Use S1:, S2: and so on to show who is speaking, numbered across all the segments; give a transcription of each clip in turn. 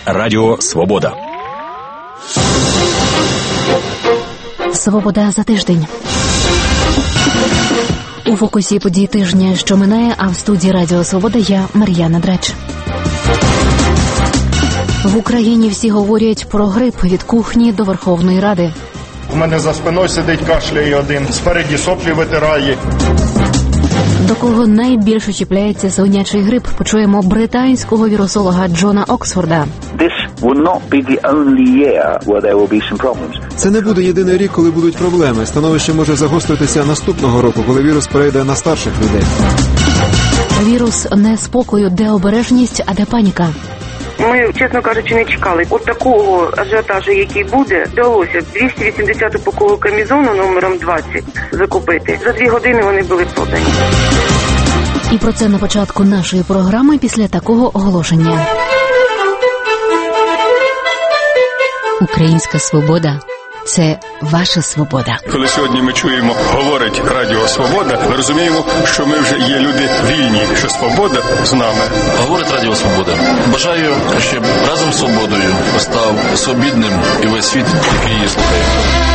S1: Радіо Свобода.
S2: Свобода за тиждень. У фокусі подій тижня, що минає, а в студії Радіо Свобода я, Мар'яна Драч. В Україні всі говорять про грип від кухні до Верховної Ради.
S3: У мене за спиною сидить, кашляє один, спереді соплі витирає.
S2: До кого найбільше чіпляється свинячий грип, почуємо британського вірусолога Джона Оксфорда.
S4: Це не буде єдиний рік, коли будуть проблеми. Становище може загостритися наступного року, коли вірус перейде на старших людей.
S2: Вірус неспокою, де обережність, а де паніка.
S5: Ми, чесно кажучи, не чекали. От такого ажіотажу, який буде, вдалося 280 упаковок камізону номером 20 закупити. За 2 години вони були продані.
S2: І про це на початку нашої програми після такого оголошення. Українська свобода – це ваша свобода.
S6: Коли сьогодні ми чуємо, говорить Радіо Свобода, ми розуміємо, що ми вже є люди вільні, що свобода з нами.
S7: Говорить Радіо Свобода. Бажаю, щоб разом з свободою став свобідним і весь світ, який її слухає.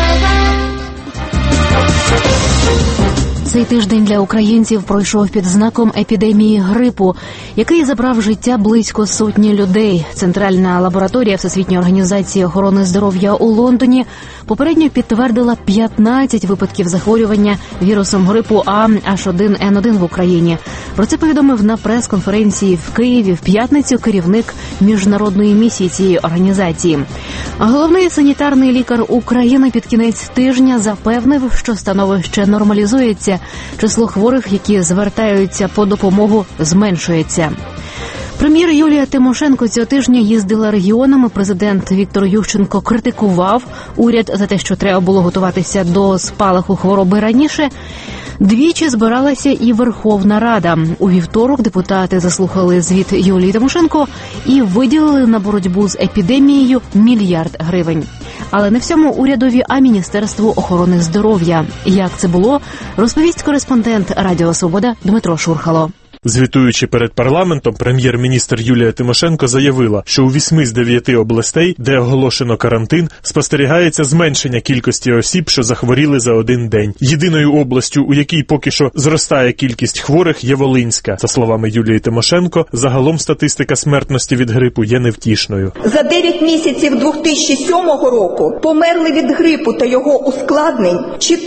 S2: Цей тиждень для українців пройшов під знаком епідемії грипу, який забрав життя близько сотні людей. Центральна лабораторія Всесвітньої організації охорони здоров'я у Лондоні попередньо підтвердила 15 випадків захворювання вірусом грипу H1N1 в Україні. Про це повідомив на прес-конференції в Києві в п'ятницю керівник міжнародної місії цієї організації. А головний санітарний лікар України під кінець тижня запевнив, що становище нормалізується. Число хворих, які звертаються по допомогу, зменшується. Прем'єр Юлія Тимошенко цього тижня їздила регіонами. Президент Віктор Ющенко критикував уряд за те, що треба було готуватися до спалаху хвороби раніше. Двічі збиралася і Верховна Рада. У вівторок депутати заслухали звіт Юлії Тимошенко і виділили на боротьбу з епідемією $1 мільярд. Але не всьому урядові, а Міністерству охорони здоров'я. Як це було, розповість кореспондент Радіо Свобода Дмитро Шурхало.
S8: Звітуючи перед парламентом, прем'єр-міністр Юлія Тимошенко заявила, що у 8 з 9 областей, де оголошено карантин, спостерігається зменшення кількості осіб, що захворіли за один день. Єдиною областю, у якій поки що зростає кількість хворих, є Волинська. За словами Юлії Тимошенко, загалом статистика смертності від грипу є невтішною.
S9: За 9 місяців 2007 року померли від грипу та його ускладнень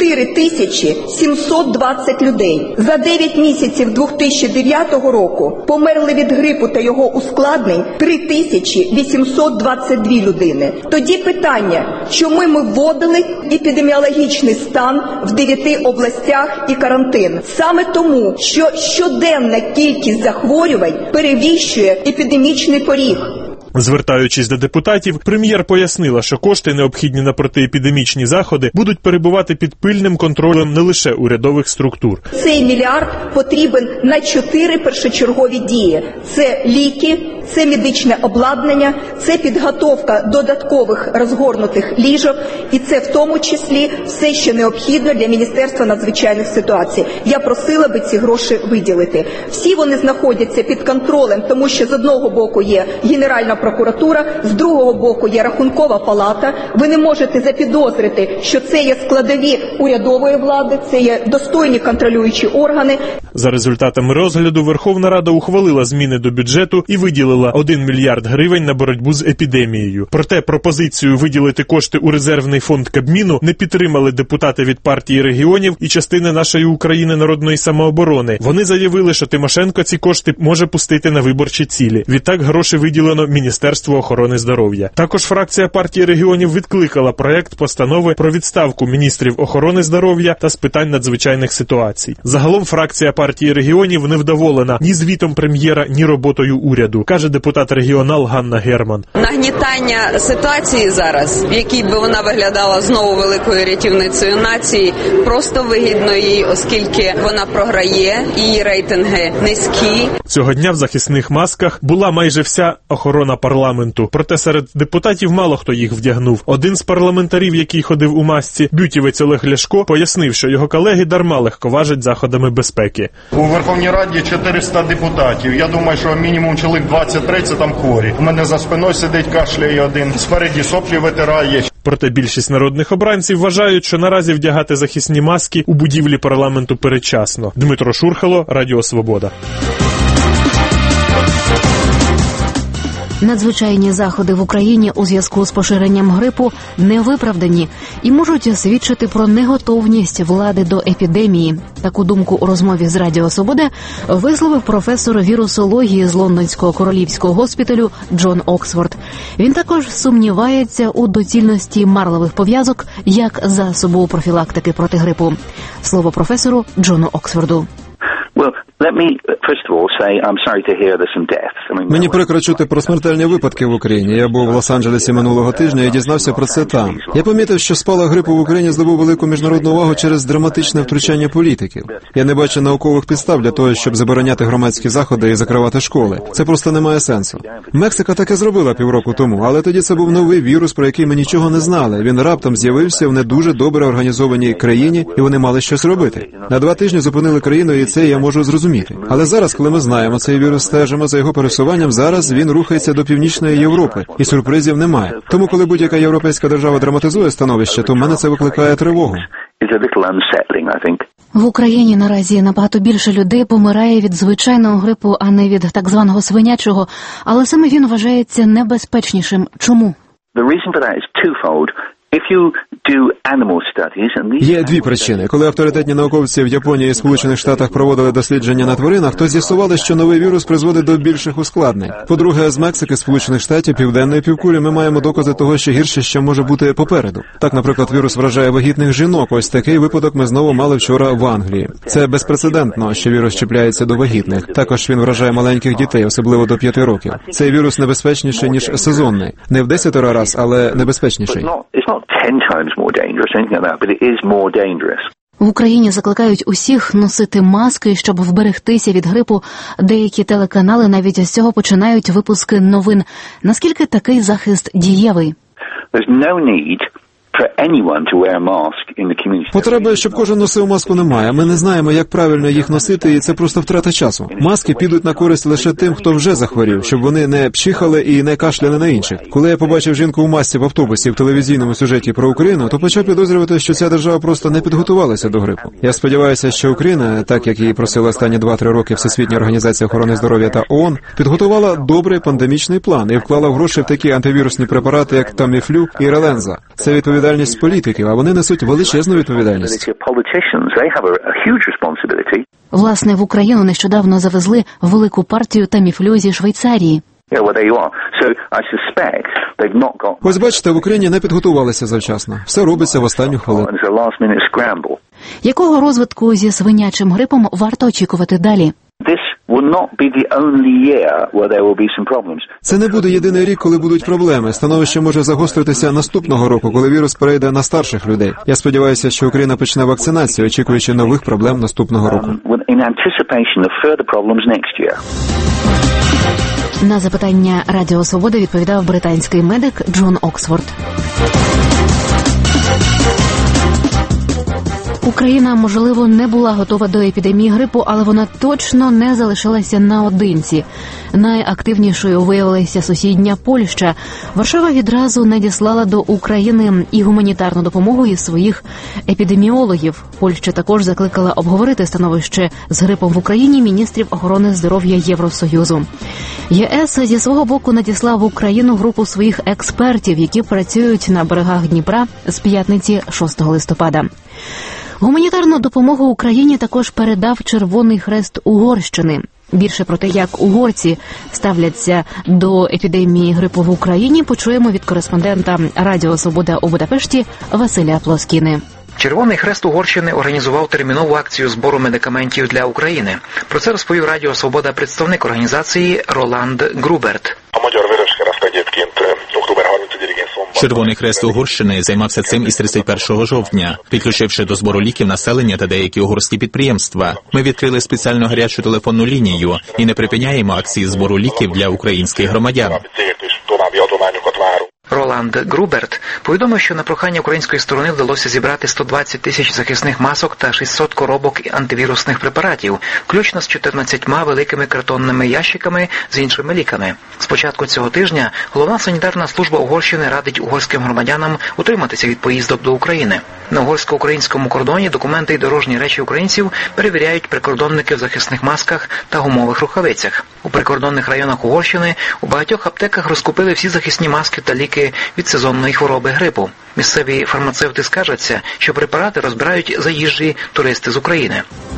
S9: 4720 людей. За 9 місяців 2009 року померли від грипу та його ускладнень 3822 людини. Тоді питання, чому ми вводили епідеміологічний стан в 9 областях і карантин? Саме тому, що щоденна кількість захворювань перевищує епідемічний поріг.
S8: Звертаючись до депутатів, прем'єр пояснила, що кошти, необхідні на протиепідемічні заходи, будуть перебувати під пильним контролем не лише урядових структур.
S9: Цей мільярд потрібен на 4 першочергові дії. Це ліки, це медичне обладнання, це підготовка додаткових розгорнутих ліжок, і це в тому числі все, що необхідно для Міністерства надзвичайних ситуацій. Я просила би ці гроші виділити. Всі вони знаходяться під контролем, тому що з одного боку є Генеральна прокуратура, з другого боку є Рахункова палата. Ви не можете запідозрити, що це є складові урядової влади, це є достойні контролюючі органи.
S8: За результатами розгляду Верховна Рада ухвалила зміни до бюджету і виділила $1 мільярд на боротьбу з епідемією. Проте пропозицію виділити кошти у резервний фонд Кабміну не підтримали депутати від партії регіонів і частини нашої України народної самооборони. Вони заявили, що Тимошенко ці кошти може пустити на виборчі цілі. Відтак гроші виділено Міністерству охорони здоров'я. Також фракція партії регіонів відкликала проект постанови про відставку міністрів охорони здоров'я та з питань надзвичайних ситуацій. Загалом фракція партії регіонів не вдоволена ні звітом прем'єра, ні роботою уряду, каже депутат-регіонал Ганна Герман.
S10: Нагнітання ситуації зараз, в якій би вона виглядала знову великою рятівницею нації, просто вигідно їй, оскільки вона програє, її рейтинги низькі.
S8: Цього дня в захисних масках була майже вся охорона парламенту. Проте серед депутатів мало хто їх вдягнув. Один з парламентарів, який ходив у масці, бютівець Олег Ляшко, пояснив, що його колеги дарма легковажать заходами безпеки.
S3: У Верховній Раді 400 депутатів. Я думаю, що мінімум чоловік 20-30 там хворі. У мене за спиною сидить, кашляє один, спереді соплі витирає.
S8: Проте більшість народних обранців вважають, що наразі вдягати захисні маски у будівлі парламенту передчасно. Дмитро Шурхало, Радіо Свобода.
S2: Надзвичайні заходи в Україні у зв'язку з поширенням грипу не виправдані і можуть свідчити про неготовність влади до епідемії. Таку думку у розмові з Радіо Свобода висловив професор вірусології з Лондонського королівського госпіталю Джон Оксфорд. Він також сумнівається у доцільності марлевих пов'язок як засобу профілактики проти грипу. Слово професору Джону Оксфорду.
S4: Мені прикро чути про смертельні випадки в Україні. Я був в Лос-Анджелесі минулого тижня і дізнався про це там. Я помітив, що спалах грипу в Україні здобув велику міжнародну увагу через драматичне втручання політиків. Я не бачу наукових підстав для того, щоб забороняти громадські заходи і закривати школи. Це просто не має сенсу. Мексика таке зробила півроку тому, але тоді це був новий вірус, про який ми нічого не знали. Він раптом з'явився в не дуже добре організованій країні, і вони мали щось робити. На 2 тижні зупинили країну, і це я можу зрозуміти. Але зараз, коли ми знаємо цей вірус, стежимо за його пересуванням, зараз він рухається до Північної Європи, і сюрпризів немає. Тому, коли будь-яка європейська держава драматизує становище, то в мене це викликає тривогу.
S2: В Україні наразі набагато більше людей помирає від звичайного грипу, а не від так званого свинячого, але саме він вважається небезпечнішим. Чому?
S4: Є 2 причини. Коли авторитетні науковці в Японії і Сполучених Штатах проводили дослідження на тваринах, то з'ясували, що новий вірус призводить до більших ускладнень. По-друге, з Мексики, Сполучених Штатів, Південної півкулі ми маємо докази того, що гірше ще може бути попереду. Так, наприклад, вірус вражає вагітних жінок. Ось такий випадок ми знову мали вчора в Англії. Це безпрецедентно, що вірус чіпляється до вагітних. Також він вражає маленьких дітей, особливо до 5 років. Цей вірус небезпечніший, ніж сезонний. Не в 10 раз, але небезпечніший.
S2: В Україні закликають усіх носити маски, щоб вберегтися від грипу. Деякі телеканали навіть з цього починають випуски новин. Наскільки такий захист дієвий?
S4: Потреби, щоб кожен носив маску, немає. Ми не знаємо, як правильно їх носити, і це просто втрата часу. Маски підуть на користь лише тим, хто вже захворів, щоб вони не пчихали і не кашляли на інших. Коли я побачив жінку в масці в автобусі в телевізійному сюжеті про Україну, то почав підозрювати, що ця держава просто не підготувалася до грипу. Я сподіваюся, що Україна, так як її просили останні 2-3 роки Всесвітня організація охорони здоров'я та ООН, підготувала добрий пандемічний план і вклала гроші в такі антивірусні препарати, як Таміфлю і Реленза. Це відповідальність політиків, а вони несуть величезну відповідальність.
S2: Власне, в Україну нещодавно завезли велику партію Таміфлю зі Швейцарії.
S4: Ось бачите, в Україні не підготувалися завчасно. Все робиться в останню хвилину.
S2: Якого розвитку зі свинячим грипом варто очікувати далі?
S4: Це не буде єдиний рік, коли будуть проблеми. Становище може загостритися наступного року, коли вірус перейде на старших людей. Я сподіваюся, що Україна почне вакцинацію, очікуючи нових проблем наступного року.
S2: На запитання Радіо Свобода відповідав британський медик Джон Оксфорд. Україна, можливо, не була готова до епідемії грипу, але вона точно не залишилася наодинці. Найактивнішою виявилася сусідня Польща. Варшава відразу надіслала до України і гуманітарну допомогу із своїх епідеміологів. Польща також закликала обговорити становище з грипом в Україні міністрів охорони здоров'я Євросоюзу. ЄС зі свого боку надіслав в Україну групу своїх експертів, які працюють на берегах Дніпра з п'ятниці 6 листопада. Гуманітарну допомогу Україні також передав Червоний Хрест Угорщини. Більше про те, як угорці ставляться до епідемії грипу в Україні, почуємо від кореспондента Радіо Свобода у Будапешті Василя Плоскіни.
S1: Червоний Хрест Угорщини організував термінову акцію збору медикаментів для України. Про це розповів Радіо Свобода представник організації Роланд Груберт.
S11: Червоний Хрест Угорщини займався цим із 31 жовтня, підключивши до збору ліків населення та деякі угорські підприємства. Ми відкрили спеціальну гарячу телефонну лінію і не припиняємо акції збору ліків для українських громадян.
S1: Роланд Груберт повідомив, що на прохання української сторони вдалося зібрати 120 тисяч захисних масок та 600 коробок антивірусних препаратів, включно з 14 великими картонними ящиками з іншими ліками. З початку цього тижня головна санітарна служба Угорщини радить угорським громадянам утриматися від поїздок до України. На угорсько-українському кордоні документи і дорожні речі українців перевіряють прикордонники в захисних масках та гумових рукавицях. У прикордонних районах Угорщини у багатьох аптеках розкупили всі захисні маски та ліки від сезонної хвороби грипу. Місцеві фармацевти скаржаться, що препарати розбирають заїжджі туристи з України.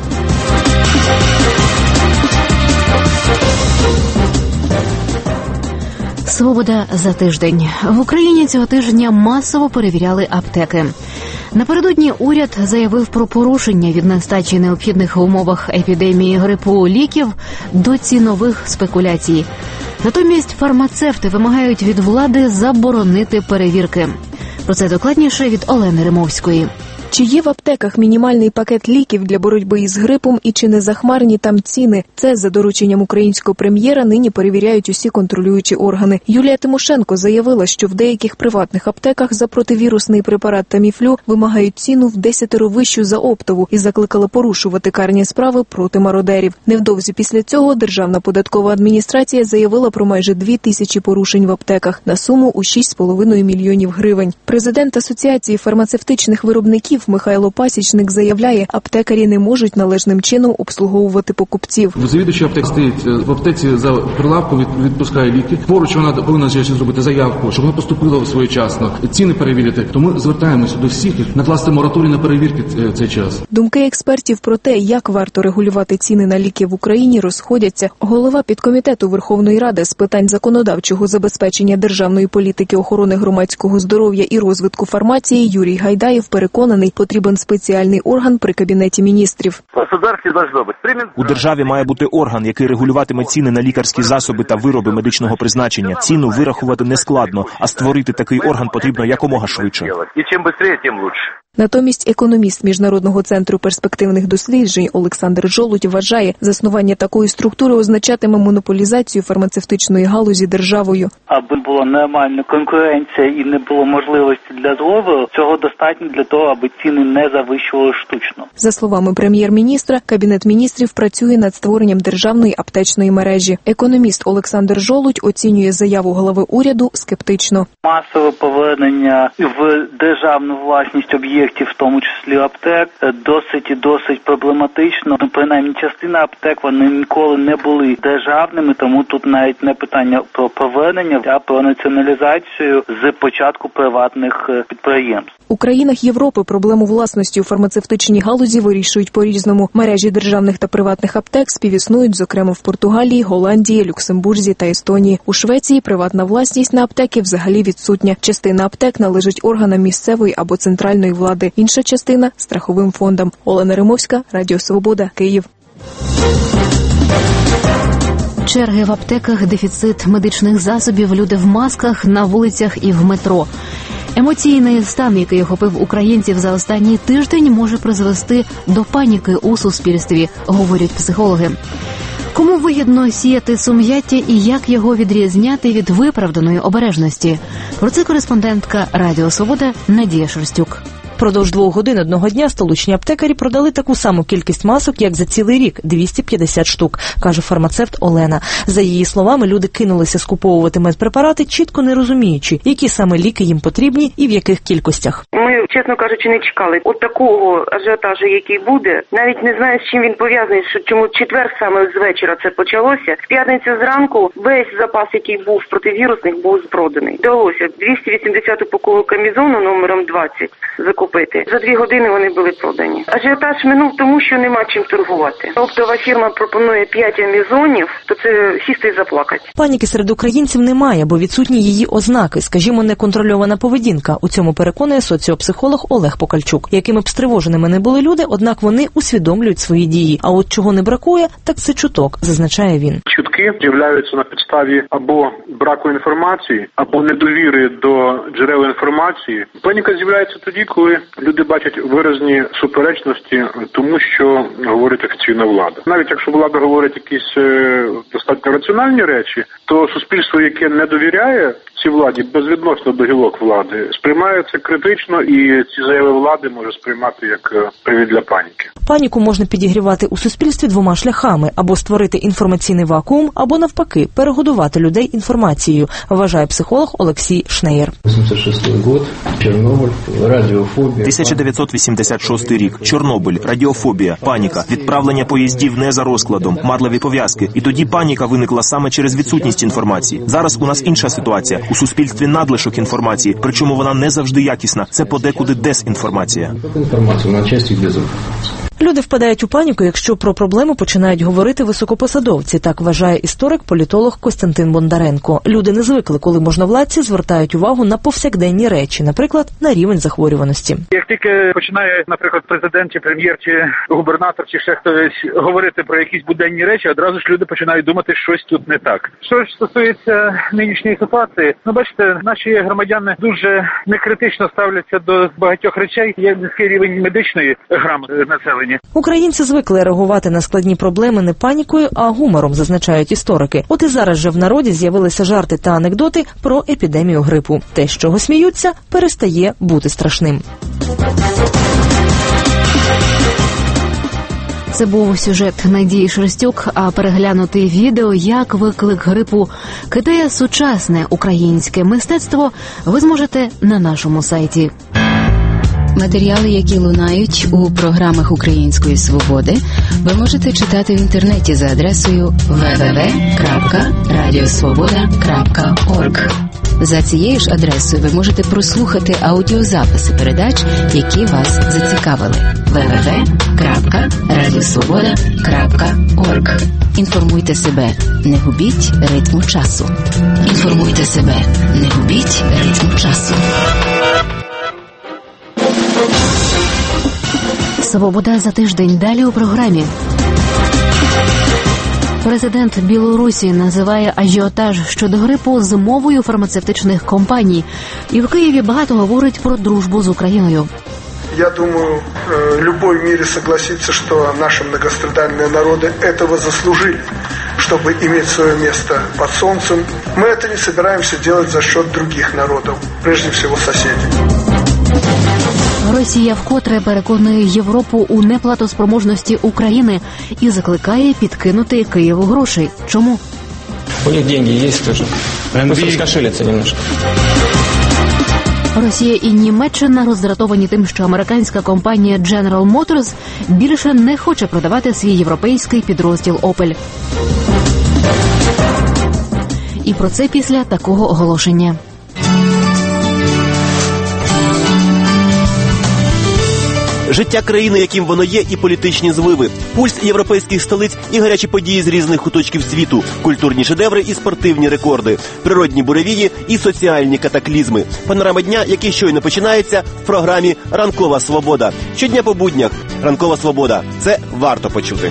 S2: Свобода за тиждень. В Україні цього тижня масово перевіряли аптеки. Напередодні уряд заявив про порушення від нестачі необхідних в умовах епідемії грипу ліків до цінових спекуляцій. Натомість фармацевти вимагають від влади заборонити перевірки. Про це докладніше від Олени Римовської.
S12: Чи є в аптеках мінімальний пакет ліків для боротьби із грипом і чи не захмарні там ціни? Це за дорученням українського прем'єра нині перевіряють усі контролюючі органи. Юлія Тимошенко заявила, що в деяких приватних аптеках за противірусний препарат Таміфлю вимагають ціну в 10 вищу за оптову і закликала порушувати карні справи проти мародерів. Невдовзі після цього Державна податкова адміністрація заявила про майже 2000 порушень в аптеках на суму у 6,5 мільйонів гривень. Президент Асоціації фармацевтичних виробників Михайло Пасічник заявляє, аптекарі не можуть належним чином обслуговувати покупців.
S13: Завідувачий аптек стоїть в аптеці за прилавком, відпускає ліки. Поруч вона повинна зробити заявку, щоб вона поступила своєчасно, ціни перевірити. Тому звертаємося до всіх, накласти мораторій на перевірки цей час.
S12: Думки експертів про те, як варто регулювати ціни на ліки в Україні, розходяться. Голова підкомітету Верховної Ради з питань законодавчого забезпечення державної політики охорони громадського здоров'я і розвитку фармації Юрій Гайдаєв переконаний, потрібен спеціальний орган при Кабінеті міністрів.
S14: У державі має бути орган, який регулюватиме ціни на лікарські засоби та вироби медичного призначення. Ціну вирахувати не складно, а створити такий орган потрібно якомога швидше.
S12: Натомість економіст Міжнародного центру перспективних досліджень Олександр Жолудь вважає, заснування такої структури означатиме монополізацію фармацевтичної галузі державою.
S15: Аби була нормальна конкуренція і не було можливості для злову, цього достатньо для того, аби ціни не завищували штучно.
S12: За словами прем'єр-міністра, Кабінет міністрів працює над створенням державної аптечної мережі. Економіст Олександр Жолудь оцінює заяву глави уряду скептично.
S15: Масове повернення в державну власність об'єктів, в тому числі аптек, досить проблематично. Принаймні частина аптек, вони ніколи не були державними, тому тут навіть не питання про повернення, а про націоналізацію з початку приватних підприємств.
S12: У країнах Європи проблему власності у фармацевтичній галузі вирішують по-різному. Мережі державних та приватних аптек співіснують, зокрема, в Португалії, Голландії, Люксембурзі та Естонії. У Швеції приватна власність на аптеки взагалі відсутня. Частина аптек належить органам місцевої або центральної влади, інша частина – страховим фондам. Олена Римовська, Радіо Свобода, Київ.
S2: Черги в аптеках, дефіцит медичних засобів, люди в масках, на вулицях і в метро. Емоційний стан, який охопив українців за останній тиждень, може призвести до паніки у суспільстві, говорять психологи. Кому вигідно сіяти сум'яття і як його відрізняти від виправданої обережності? Про це кореспондентка Радіо Свобода Надія Шерстюк.
S16: Впродовж 2 годин одного дня столичні аптекарі продали таку саму кількість масок, як за цілий рік – 250 штук, каже фармацевт Олена. За її словами, люди кинулися скуповувати медпрепарати, чітко не розуміючи, які саме ліки їм потрібні і в яких кількостях.
S5: Ми, чесно кажучи, не чекали. От такого ажіотажу, який буде, навіть не знаю, з чим він пов'язаний, чому четвер саме з вечора це почалося. В п'ятницю зранку весь запас, який був противірусних, був проданий. Вдалося 280 упаковок камізону номером 20 закупити. За 2 години вони були продані. Ажіотаж минув тому, що нема чим торгувати. Оптова фірма пропонує 5 амізонів, то це сісти і заплакати.
S16: Паніки серед українців немає, бо відсутні її ознаки, скажімо, неконтрольована поведінка. У цьому переконує соціопсихолог Олег Покальчук. Якими б стривоженими не були люди, однак вони усвідомлюють свої дії. А от чого не бракує, так це чуток, зазначає він.
S17: Чутки з'являються на підставі або браку інформації, або недовіри до джерел інформації. Паніка з'являється тоді, коли люди бачать виразні суперечності тому, що говорить офіційна влада. Навіть якщо влада говорить якісь достатньо раціональні речі, то суспільство, яке не довіряє цій владі безвідносно до гілок влади сприймає це критично, і ці заяви влади може сприймати як привід для паніки.
S16: Паніку можна підігрівати у суспільстві двома шляхами: або створити інформаційний вакуум, або навпаки перегодувати людей інформацією, вважає психолог Олексій Шнеєр.
S14: 1986 рік. Чорнобиль, радіофобія, паніка, відправлення поїздів не за розкладом, марливі пов'язки. І тоді паніка виникла саме через відсутність інформації. Зараз у нас інша ситуація. У суспільстві надлишок інформації, причому вона не завжди якісна. Це подекуди дезінформація.
S16: Люди впадають у паніку, якщо про проблему починають говорити високопосадовці, так вважає історик-політолог Костянтин Бондаренко. Люди не звикли, коли можновладці звертають увагу на повсякденні речі, наприклад, на рівень захворюваності.
S18: Як тільки починає, наприклад, президент, чи прем'єр, чи губернатор, чи ще хтось говорити про якісь буденні речі, одразу ж люди починають думати, що щось тут не так. Що ж стосується нинішньої ситуації, бачите, наші громадяни дуже некритично ставляться до багатьох речей. Є низький рівень медичної грамоти населення.
S16: Українці звикли реагувати на складні проблеми не панікою, а гумором, зазначають історики. От і зараз же в народі з'явилися жарти та анекдоти про епідемію грипу. Те, з чого сміються, перестає бути страшним.
S2: Це був сюжет Надії Шерстюк, а переглянути відео «Як виклик грипу кидає сучасне українське мистецтво» ви зможете на нашому сайті.
S19: Матеріали, які лунають у програмах Української свободи, ви можете читати в інтернеті за адресою www.radiosvoboda.org. За цією ж адресою ви можете прослухати аудіозаписи передач, які вас зацікавили. www.radiosvoboda.org. Інформуйте себе, не губіть ритму часу. Інформуйте себе, не губіть ритму часу.
S2: «Свобода за тиждень» далі у програмі. Президент Білорусі називає ажіотаж щодо грипу змовою фармацевтичних компаній. І в Києві багато говорить про дружбу з Україною.
S20: Я думаю, любой в мире согласится, что наши многострадальные народы этого заслужили, чтобы иметь свое место под солнцем. Мы это не собираемся делать за счет других народов, прежде всего соседей.
S2: Росія вкотре переконує Європу у неплатоспроможності України і закликає підкинути Києву грошей. Чому?
S21: У них деньги є теж. Просто розкошелиться немножко.
S2: Росія і Німеччина роздратовані тим, що американська компанія General Motors більше не хоче продавати свій європейський підрозділ Opel. І про це після такого оголошення.
S22: Життя країни, яким воно є, і політичні зливи. Пульс європейських столиць і гарячі події з різних куточків світу. Культурні шедеври і спортивні рекорди. Природні буревії і соціальні катаклізми. Панорама дня, який щойно починається в програмі «Ранкова свобода». Щодня по буднях. «Ранкова свобода». Це варто почути.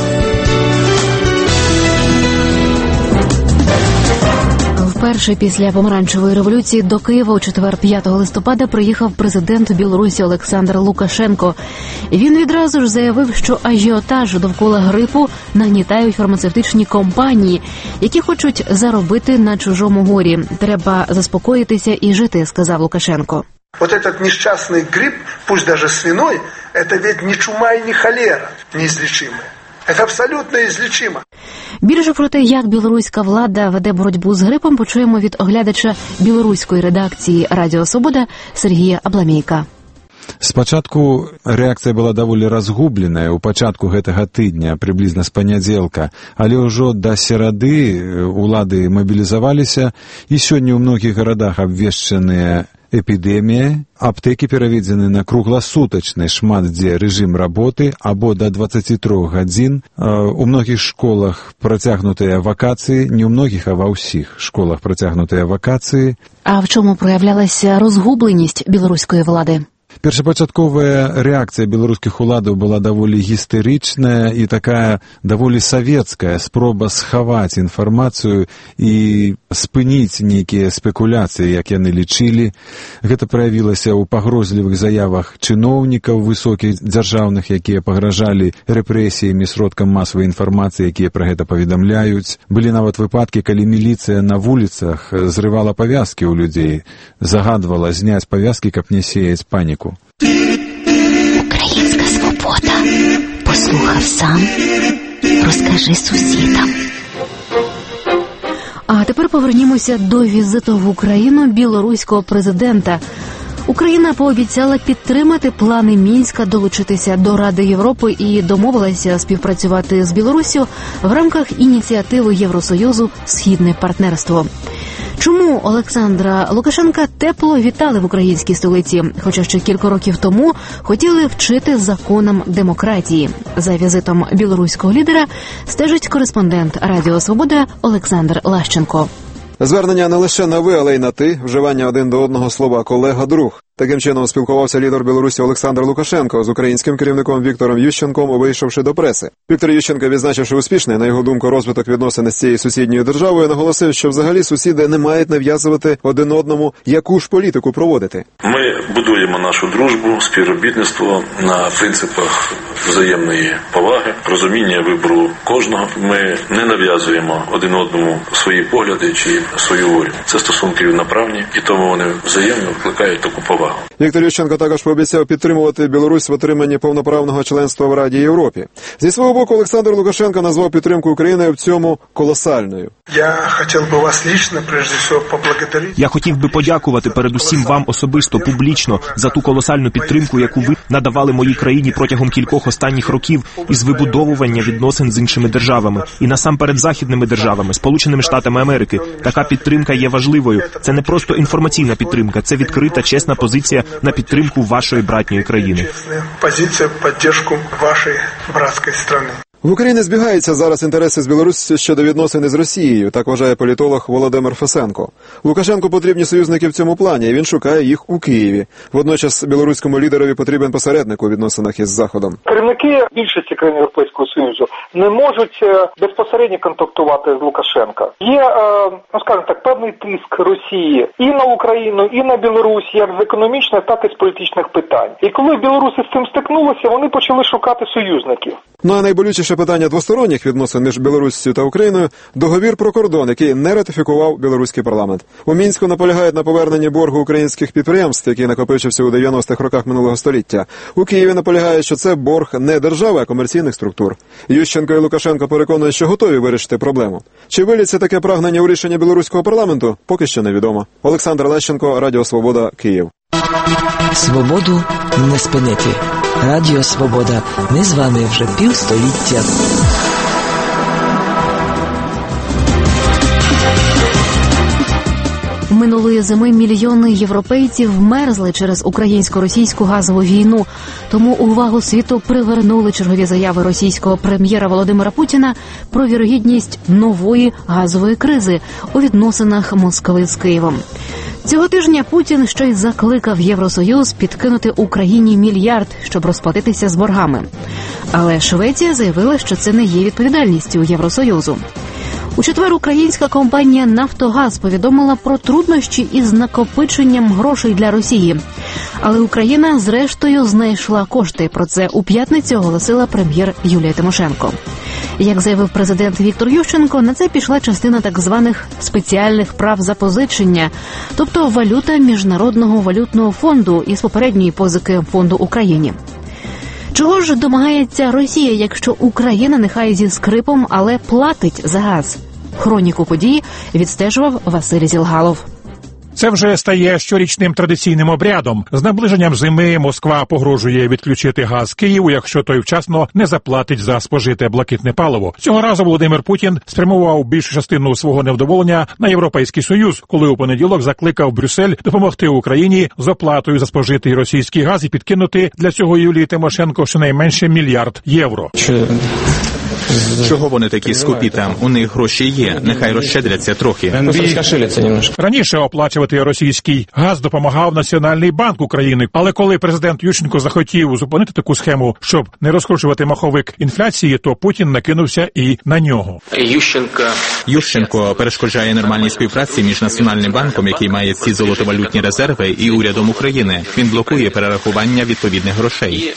S2: Вперше після помаранчевої революції до Києва у четвер 5 листопада приїхав президент Білорусі Олександр Лукашенко. Він відразу ж заявив, що ажіотаж довкола грипу нагнітають фармацевтичні компанії, які хочуть заробити на чужому горі. Треба заспокоїтися і жити, сказав Лукашенко.
S20: Вот этот несчастный грипп, пусть даже свиной, это ведь не чума и не холера неизлечимая. Це абсолютно ізлічимо.
S2: Більше про те, як білоруська влада веде боротьбу з грипом, почуємо від оглядача білоруської редакції «Радіо Свобода» Сергія Абламейка.
S23: Спачатку рэакцыя была даволі разгубленая ў пачатку гэтага тыдня, прыблізна з панядзелка, але ўжо да серады улады мабілізаваліся, і сёння ў многіх гарадах абвешчаныя эпідэмія, аптэкі пераведзены на кругласутачны шмат дзе рэжым работы або да 23 гадзін. У многіх школах працягнутыя вакацыі, не ў многіх, а ва ўсіх школах працягнутыя вакацыі.
S2: А в чому проявлялася розгубленість білоруської влади?
S23: Першапачатковая реакция белорусских уладаў была даволі гістэрычная і такая даволі савецкая спроба схаваць інфармацыю і спыніць нейкія спекуляцыі, як яны лічылі. Гэта праявілася ў пагрозлівых заявах чыноўнікаў высокіх дзяржаўных, якія пагражалі рэпрэсіямі сродкам масавай інфармацыі, якія пра гэта паведамляюць. Былі нават выпадкі, калі міліцыя на вуліцах зрывала павязкі ў людзей, загадвала зняць павязкі, каб не сеяць паніку.
S19: Українська свобода. Послухав сам, розкажи сусідам.
S2: А тепер повернімося до візиту в Україну білоруського президента. Україна пообіцяла підтримати плани Мінська долучитися до Ради Європи і домовилася співпрацювати з Білоруссю в рамках ініціативи Євросоюзу «Східне партнерство». Чому Олександра Лукашенка тепло вітали в українській столиці, хоча ще кілька років тому хотіли вчити законам демократії? За візитом білоруського лідера стежить кореспондент Радіо Свобода Олександр Лащенко.
S4: Звернення не лише на ви, але й на ти, вживання один до одного слова «колега-друг». Таким чином спілкувався лідер Білорусі Олександр Лукашенко з українським керівником Віктором Ющенком, вийшовши до преси. Віктор Ющенко, відзначивши успішний, на його думку, розвиток відносин з цією сусідньою державою, наголосив, що взагалі сусіди не мають нав'язувати один одному, яку ж політику проводити.
S6: Ми будуємо нашу дружбу, співробітництво на принципах взаємної поваги, розуміння вибору кожного. Ми не нав'язуємо один одному свої погляди чи свою волю. Це стосунки рівноправні, і тому вони взаємно викликають таку повагу.
S4: Віктор Ющенко також пообіцяв підтримувати Білорусь в отриманні повноправного членства в Раді Європи. Зі свого боку, Олександр Лукашенко назвав підтримку України в цьому колосальною.
S14: Я хотів би подякувати передусім вам особисто, публічно, за ту колосальну підтримку, яку ви надавали моїй країні протягом кількох останніх років із вибудовування відносин з іншими державами. І насамперед західними державами, Сполученими Штатами Америки. Така підтримка є важливою. Це не просто інформаційна підтримка, це відкрита, чесна позиція на підтримку вашої братньої країни.
S20: Позиція підтримку вашої братської країни.
S4: В Україні збігаються зараз інтереси з Білоруссю щодо відносин із Росією, так вважає політолог Володимир Фесенко. Лукашенку потрібні союзники в цьому плані, і він шукає їх у Києві. Водночас білоруському лідерові потрібен посередник у відносинах із Заходом.
S7: Керівники більшості країн Європейського Союзу не можуть безпосередньо контактувати з Лукашенка. Є, скажімо так, певний тиск Росії і на Україну, і на Білорусь, як з економічних, так і з політичних питань. І коли білоруси з цим стикнулися, вони почали шукати союзників.
S4: Ну а найболючіше питання двосторонніх відносин між Білоруссю та Україною – договір про кордон, який не ратифікував білоруський парламент. У Мінську наполягають на поверненні боргу українських підприємств, який накопичився у 90-х роках минулого століття. У Києві наполягають, що це борг не держави, а комерційних структур. Ющенко і Лукашенко переконують, що готові вирішити проблему. Чи виліться таке прагнення у рішення білоруського парламенту, поки що невідомо. Олександр Лещенко, Радіо Свобода, Київ.
S9: Свободу не спинити. Радіо Свобода. Ми з вами вже півстоліття.
S2: Минулої зими мільйони європейців мерзли через українсько-російську газову війну. Тому увагу світу привернули чергові заяви російського прем'єра Володимира Путіна про вірогідність нової газової кризи у відносинах Москви з Києвом. Цього тижня Путін ще й закликав Євросоюз підкинути Україні мільярд, щоб розплатитися з боргами. Але Швеція заявила, що це не є відповідальністю Євросоюзу. У четвер українська компанія «Нафтогаз» повідомила про труднощі із накопиченням грошей для Росії. Але Україна, зрештою, знайшла кошти. Про це у п'ятницю оголосила прем'єр Юлія Тимошенко. Як заявив президент Віктор Ющенко, на це пішла частина так званих спеціальних прав запозичення, тобто валюта Міжнародного валютного фонду із попередньої позики фонду Україні. Чого ж домагається Росія, якщо Україна нехай зі скрипом, але платить за газ? Хроніку події відстежував Василь Зілгалов.
S24: Це вже стає щорічним традиційним обрядом. З наближенням зими Москва погрожує відключити газ Києву, якщо той вчасно не заплатить за спожите блакитне паливо. Цього разу Володимир Путін спрямував більшу частину свого невдоволення на Європейський Союз, коли у понеділок закликав Брюссель допомогти Україні з оплатою за спожитий російський газ і підкинути для цього Юлії Тимошенко щонайменше мільярд євро.
S11: Чого вони такі скупі там? У них гроші є. Нехай розщедряться трохи.
S24: Раніше оплачувати використовувати російський газ допомагав Національний банк України. Але коли президент Ющенко захотів зупинити таку схему, щоб не розкручувати маховик інфляції, то Путін накинувся і на нього.
S11: Ющенко перешкоджає нормальній співпраці між Національним банком, який має ці золотовалютні резерви, і урядом України. Він блокує перерахування відповідних грошей.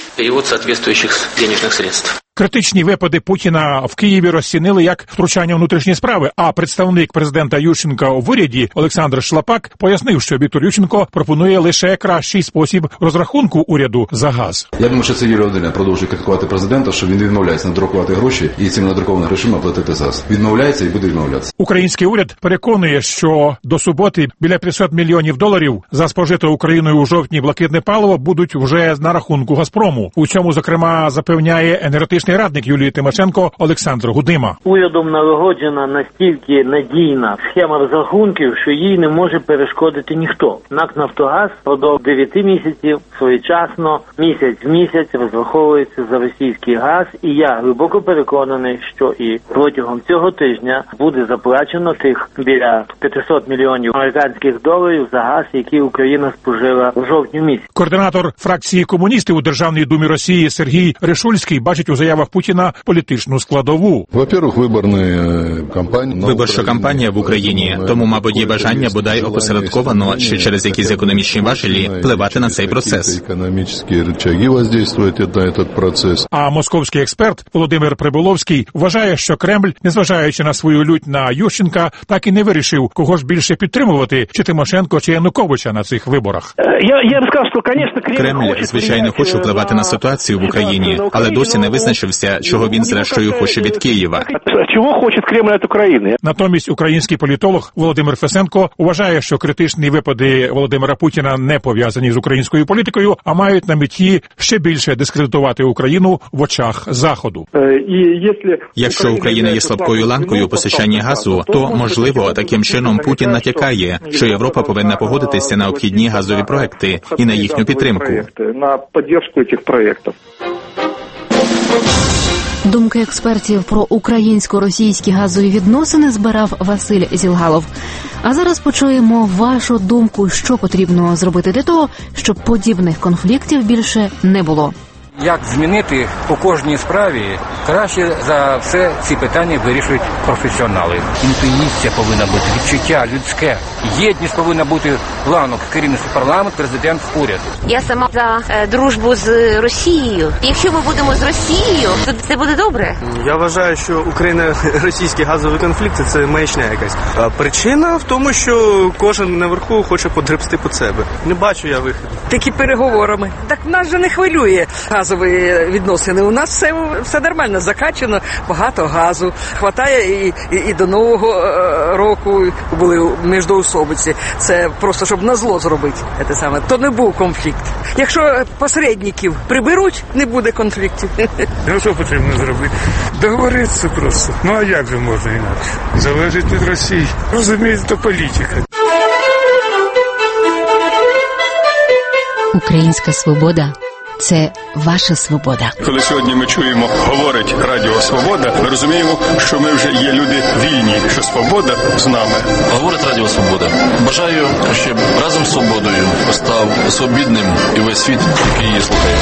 S24: Критичні випади Путіна в Києві розцінили як втручання у внутрішні справи, а представник президента Ющенка в уряді Олександр Шлапак пояснив, що Віктор Ющенко пропонує лише кращий спосіб розрахунку уряду за газ.
S1: Я думаю, що це Юлія Володимирівна продовжує критикувати президента, що він відмовляється надрукувати гроші і цими надрукованими грошима платити за газ. Відмовляється і буде відмовлятися.
S24: Український уряд переконує, що до суботи біля 500 мільйонів доларів за спожите Україною у жовтні блакитне паливо будуть вже на рахунку Газпрому. У цьому, зокрема, запевняє енергетичний радник Юлії Тимошенко Олександр Гудима.
S3: Урядом налагоджена настільки надійна схема розрахунків, що їй не може перешкодити ніхто. НАК «Нафтогаз» впродовж 9 місяців своєчасно, місяць в місяць розраховується за російський газ. І я глибоко переконаний, що і протягом цього тижня буде заплачено тих біля 500 мільйонів американських доларів за газ, який Україна спожила в жовтні місяці.
S24: Координатор фракції комуністів у Державній думі Росії Сергій Решульський бачить у заявах Путіна політичну складову.
S11: Виборча кампанія в Україні, тому, мабуть, є бажання бодай опосередковано чи через якісь економічні важелі впливати на цей процес.
S24: А московський експерт Володимир Прибуловський вважає, що Кремль, незважаючи на свою лють на Ющенка, так і не вирішив, кого ж більше підтримувати, чи Тимошенко, чи Януковича на цих виборах.
S3: Я б сказав, що, звісно,
S11: Кремль, звичайно, хоче впливати на ситуацію в Україні, але досі не визначився, чого він зрештою хоче від Києва.
S3: Чого хоче Кремль від України?
S24: Натомість український політолог Володимир Фесенко вважає, що критичні випади Володимира Путіна не пов'язані з українською політикою, а мають на меті ще більше дискредитувати Україну в очах Заходу.
S11: Якщо Україна є слабкою ланкою у постачанні газу, то, можливо, таким чином Путін натякає, що Європа повинна погодитися на обхідні газові проекти і на їхню підтримку.
S3: На підтримку цих проєктів.
S2: Думки експертів про українсько-російські газові відносини збирав Василь Зілгалов. А зараз почуємо вашу думку, що потрібно зробити для того, щоб подібних конфліктів більше не було.
S8: Як змінити у кожній справі, краще за все ці питання вирішують професіонали. Інтуїція повинна бути, відчуття людське. Єдність повинна бути ланок керівництва парламент, президент, уряд.
S10: Я сама за дружбу з Росією. Якщо ми будемо з Росією, то це буде добре.
S25: Я вважаю, що Україно-російський газовий конфлікт – це маячня якась. А причина в тому, що кожен наверху хоче подребсти під себе. Не бачу я виходу.
S26: Такі переговорами. Так нас же не хвилює газові відносини. У нас все нормально закачано, багато газу. Хватає і до Нового року були міждоусобиці. Це просто, щоб назло зробити. Це саме. То не був конфлікт. Якщо посередників приберуть, не буде конфліктів.
S27: Ну, що потрібно зробити? Договоритися просто. Ну, а як же можна інакше? Залежить від Росії. Розумієте, то політика.
S19: Українська свобода – це ваша свобода.
S27: Коли сьогодні ми чуємо, говорить Радіо Свобода, ми розуміємо, що ми вже є люди вільні, що свобода з нами.
S6: Говорить Радіо Свобода. Бажаю, щоб разом з свободою став свобідним і весь світ, який її слухає.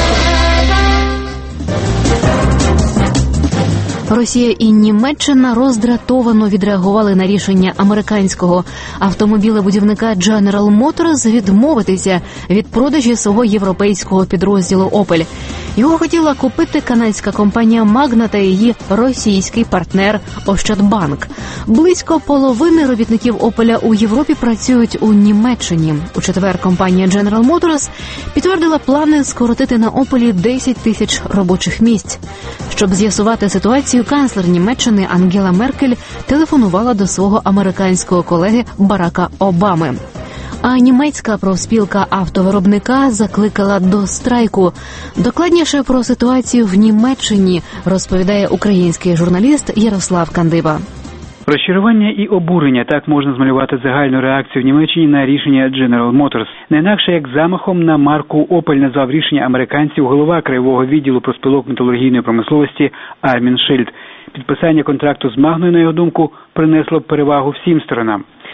S2: Росія і Німеччина роздратовано відреагували на рішення американського автомобілебудівника General Motors відмовитися від продажі свого європейського підрозділу Opel. Його хотіла купити канадська компанія Magna та її російський партнер Ощадбанк. Близько половини робітників Opel у Європі працюють у Німеччині. У четвер компанія General Motors підтвердила плани скоротити на Opel 10 тисяч робочих місць. Щоб з'ясувати ситуацію, канцлер Німеччини Ангела Меркель телефонувала до свого американського колеги Барака Обами. А німецька профспілка автовиробника закликала до страйку. Докладніше про ситуацію в Німеччині розповідає український журналіст Ярослав Кандиба.
S28: Розчарування і обурення – так можна змалювати загальну реакцію в Німеччині на рішення General Motors. Не інакше як замахом на марку Opel назвав рішення американців голова краєвого відділу профспілок металургійної промисловості Армін Шильд. Підписання контракту з Магною, на його думку, принесло б перевагу всім сторонам.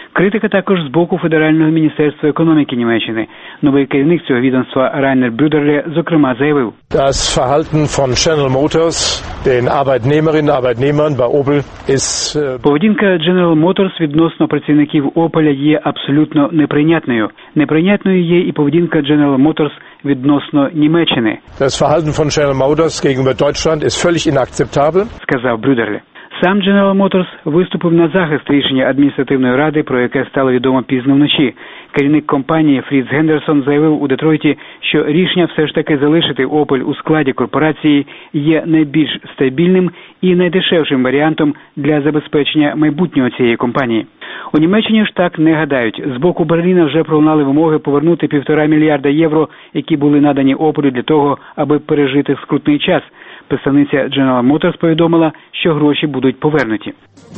S28: Критика також з боку Федерального міністерства економіки Німеччини. Новий керівник цього відомства Райнер Блюдерле, зокрема, заявив:
S5: Das Verhalten von General Motors, den Arbeitnehmerinnen und Arbeitnehmern bei Opel ist...
S28: Поведінка General Motors відносно працівників Opel є абсолютно неприйнятною. Неприйнятною є і поведінка General Motors відносно Німеччини.
S5: Das Verhalten von General Motors gegenüber Deutschland ist völlig inakzeptabel,
S28: сказав Блюдерле. Сам General Motors виступив на захист рішення адміністративної ради, про яке стало відомо пізно вночі. Керівник компанії Фріц Гендерсон заявив у Детройті, що рішення все ж таки залишити Opel у складі корпорації є найбільш стабільним і найдешевшим варіантом для забезпечення майбутнього цієї компанії. У Німеччині ж так не гадають. З боку Берліна вже пролунали вимоги повернути 1,5 мільярда євро, які були надані Opel для того, аби пережити скрутний час. Представниця General Motors повідомила, що гроші будуть повернуті.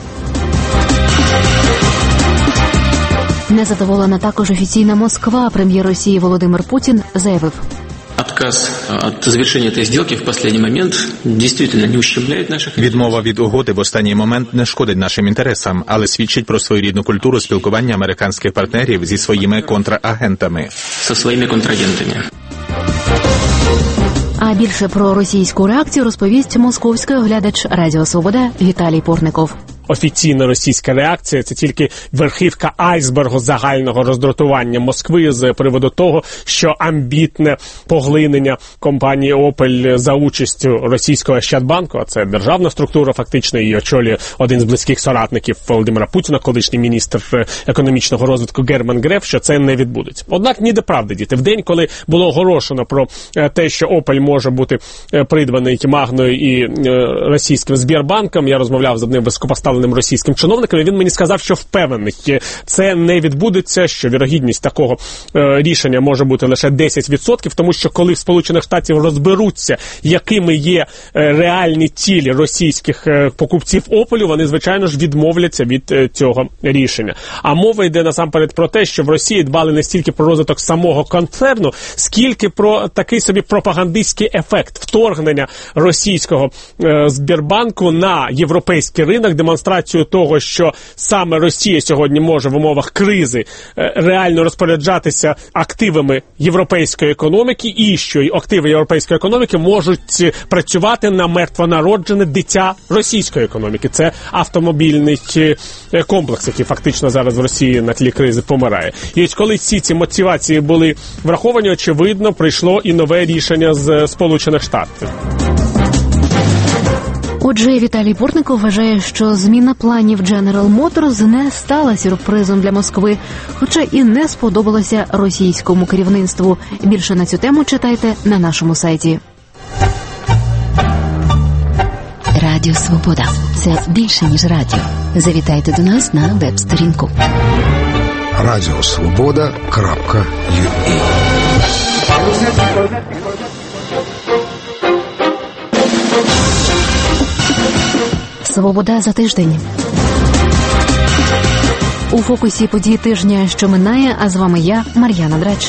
S2: Незадоволена також офіційна Москва. Прем'єр Росії Володимир Путін заявив:
S12: Отказ от завершения этой сделки в последний момент действительно не ущемляет наших...
S11: Відмова від угоди в останній момент не шкодить нашим інтересам, але свідчить про своєрідну культуру спілкування американських партнерів зі своїми контрагентами.
S12: Со своїми контрагентами.
S2: А більше про російську реакцію розповість московський оглядач Радіо Свобода Віталій Портников.
S13: Офіційна російська реакція – це тільки верхівка айсбергу загального роздратування Москви з приводу того, що амбітне поглинення компанії Opel за участю російського Ощадбанку, а це державна структура фактично, її очолює один з близьких соратників Володимира Путіна, колишній міністр економічного розвитку Герман Греф, що це не відбудеться. Однак ніде правди, діти. В день, коли було оголошено про те, що Opel може бути придбаний Магною і російським Сбербанком, я розмовляв з одним високопоставленим російським чиновником, і він мені сказав, що впевнений, це не відбудеться, що вірогідність такого рішення може бути лише 10%, тому що коли в Сполучених Штатів розберуться, якими є реальні цілі російських покупців Opel, вони, звичайно ж, відмовляться від цього рішення. А мова йде насамперед про те, що в Росії дбали не стільки про розвиток самого концерну, скільки про такий собі пропагандистський ефект вторгнення російського Сбербанку на європейський ринок, демонстрацію того, що саме Росія сьогодні може в умовах кризи реально розпоряджатися активами європейської економіки, і що активи європейської економіки можуть працювати на мертвонароджене дитя російської економіки. Це автомобільний комплекс, який фактично зараз в Росії на тлі кризи помирає. І ось коли всі ці мотивації були враховані, очевидно, прийшло і нове рішення з Сполучених Штатів.
S2: Отже, Віталій Портников вважає, що зміна планів General Motors не стала сюрпризом для Москви, хоча і не сподобалася російському керівництву. Більше на цю тему читайте на нашому сайті.
S19: Радіо Свобода – це більше, ніж радіо. Завітайте до нас на веб-сторінку.
S15: Радіосвобода.ua.
S2: Свобода за тиждень. У фокусі події тижня, що минає, а з вами я, Мар'яна Драч.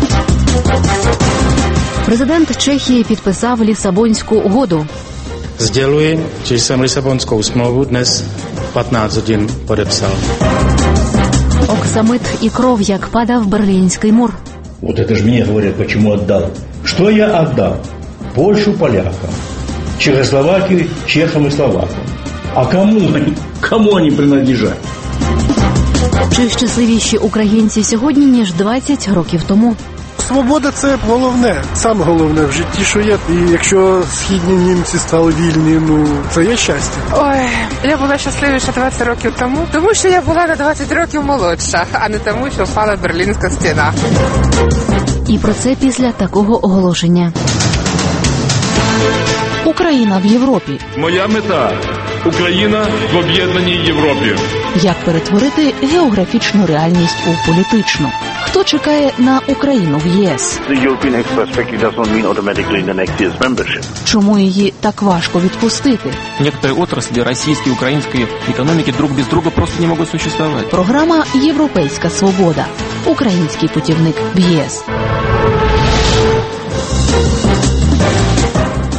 S2: Президент Чехії підписав Лісабонську угоду.
S16: Sděluji, že jsem Lisabonskou smlouvu dnes 15 hodin podepsal.
S2: Оксамит і кров, як падав Берлінський мур.
S17: Вот это же мне говорят, почему отдал. Что я отдал? Польшу полякам, Чехословакию чехам и словакам. А кому они принадлежат?
S2: Чи щасливіші українці сьогодні, ніж 20 років тому?
S20: Свобода – це головне, саме головне в житті, що є. І якщо східні німці стали вільні, це є щастя.
S18: Ой, я була щасливіша 20 років тому що я була на 20 років молодша, а не тому, що впала Берлінська стіна.
S2: І про це після такого оголошення.
S21: Україна в Європі.
S29: Моя мета – Україна в об'єднаній Європі.
S21: Як перетворити географічну реальність у політичну? Хто чекає на Україну в ЄС? Чому її так важко відпустити?
S30: Некоторые отрасли российской и украинской экономики друг без друга просто не могут существовать.
S21: Програма «Європейська свобода». Український путівник в ЄС.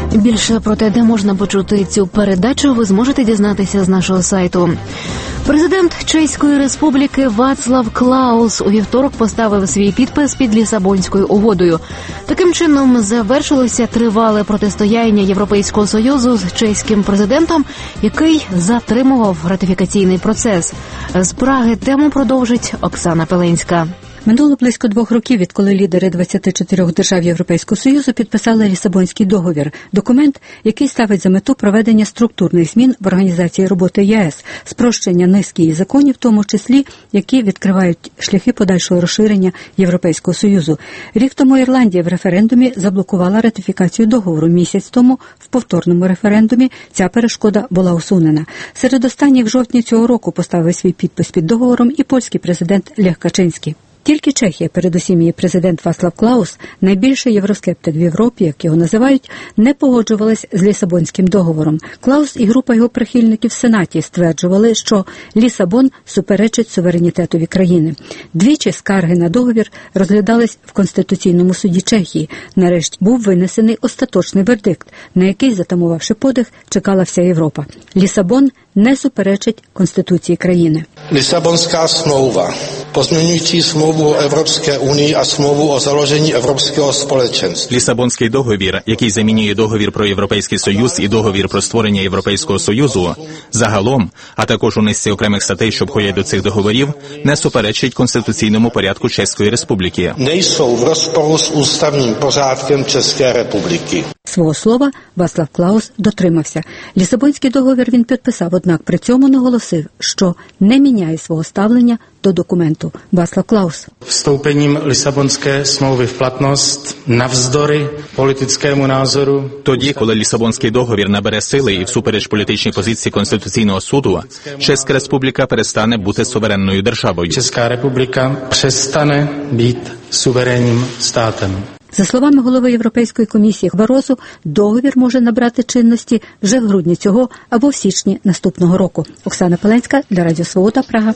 S2: Більше про те, де можна почути цю передачу, ви зможете дізнатися з нашого сайту. Президент Чеської Республіки Вацлав Клаус у вівторок поставив свій підпис під Лісабонською угодою. Таким чином завершилося тривале протистояння Європейського Союзу з чеським президентом, який затримував ратифікаційний процес. З Праги тему продовжить Оксана Пеленська.
S1: Минуло близько 2 років, відколи лідери 24 держав Європейського Союзу підписали Лісабонський договір. Документ, який ставить за мету проведення структурних змін в організації роботи ЄС, спрощення низки її законів, в тому числі, які відкривають шляхи подальшого розширення Європейського Союзу. Рік тому Ірландія в референдумі заблокувала ратифікацію договору. Місяць тому в повторному референдумі ця перешкода була усунена. Серед останніх в жовтні цього року поставив свій підпис під договором і польський президент Лех Качинський. Тільки Чехія, передусім її президент Вацлав Клаус, найбільший євроскептик в Європі, як його називають, не погоджувались з Лісабонським договором. Клаус і група його прихильників в Сенаті стверджували, що Лісабон суперечить суверенітетові країни. Двічі скарги на договір розглядались в Конституційному суді Чехії. Нарешті був винесений остаточний вердикт, на який, затамувавши подих, чекала вся Європа. Лісабон не суперечить Конституції країни.
S3: Lisabonská smlouva, pozměňující smlouvu o Evropské unii a smlouvu o založení Evropského společenství.
S11: Лісабонський договір, який замінює договір про Європейський Союз і договір про створення Європейського Союзу, загалом, а також у низці окремих статей, що входять до цих договорів, не суперечить конституційному порядку Чеської Республіки.
S3: Nejsou v rozporu s ústavním pořádkem České republiky.
S1: Свого слова Вацлав Клаус дотримався. Лісабонський договір він підписав, однак при цьому наголосив, що не міняє свого ставлення до документу. Вацлав Клаус.
S16: Вступленням Лісабонської смlouви в платність навздори політичному нázору.
S11: Тоді, коли Лісабонський договір набере сили і всупереч політичній позиції Конституційного суду, Чеська Республіка перестане бути суверенною державою.
S16: Чеська Республіка перестане бути суверенним статом.
S1: За словами голови Європейської комісії Барозу, договір може набрати чинності вже в грудні цього або в січні наступного року. Оксана Пеленська для Радіо Свобода, Прага.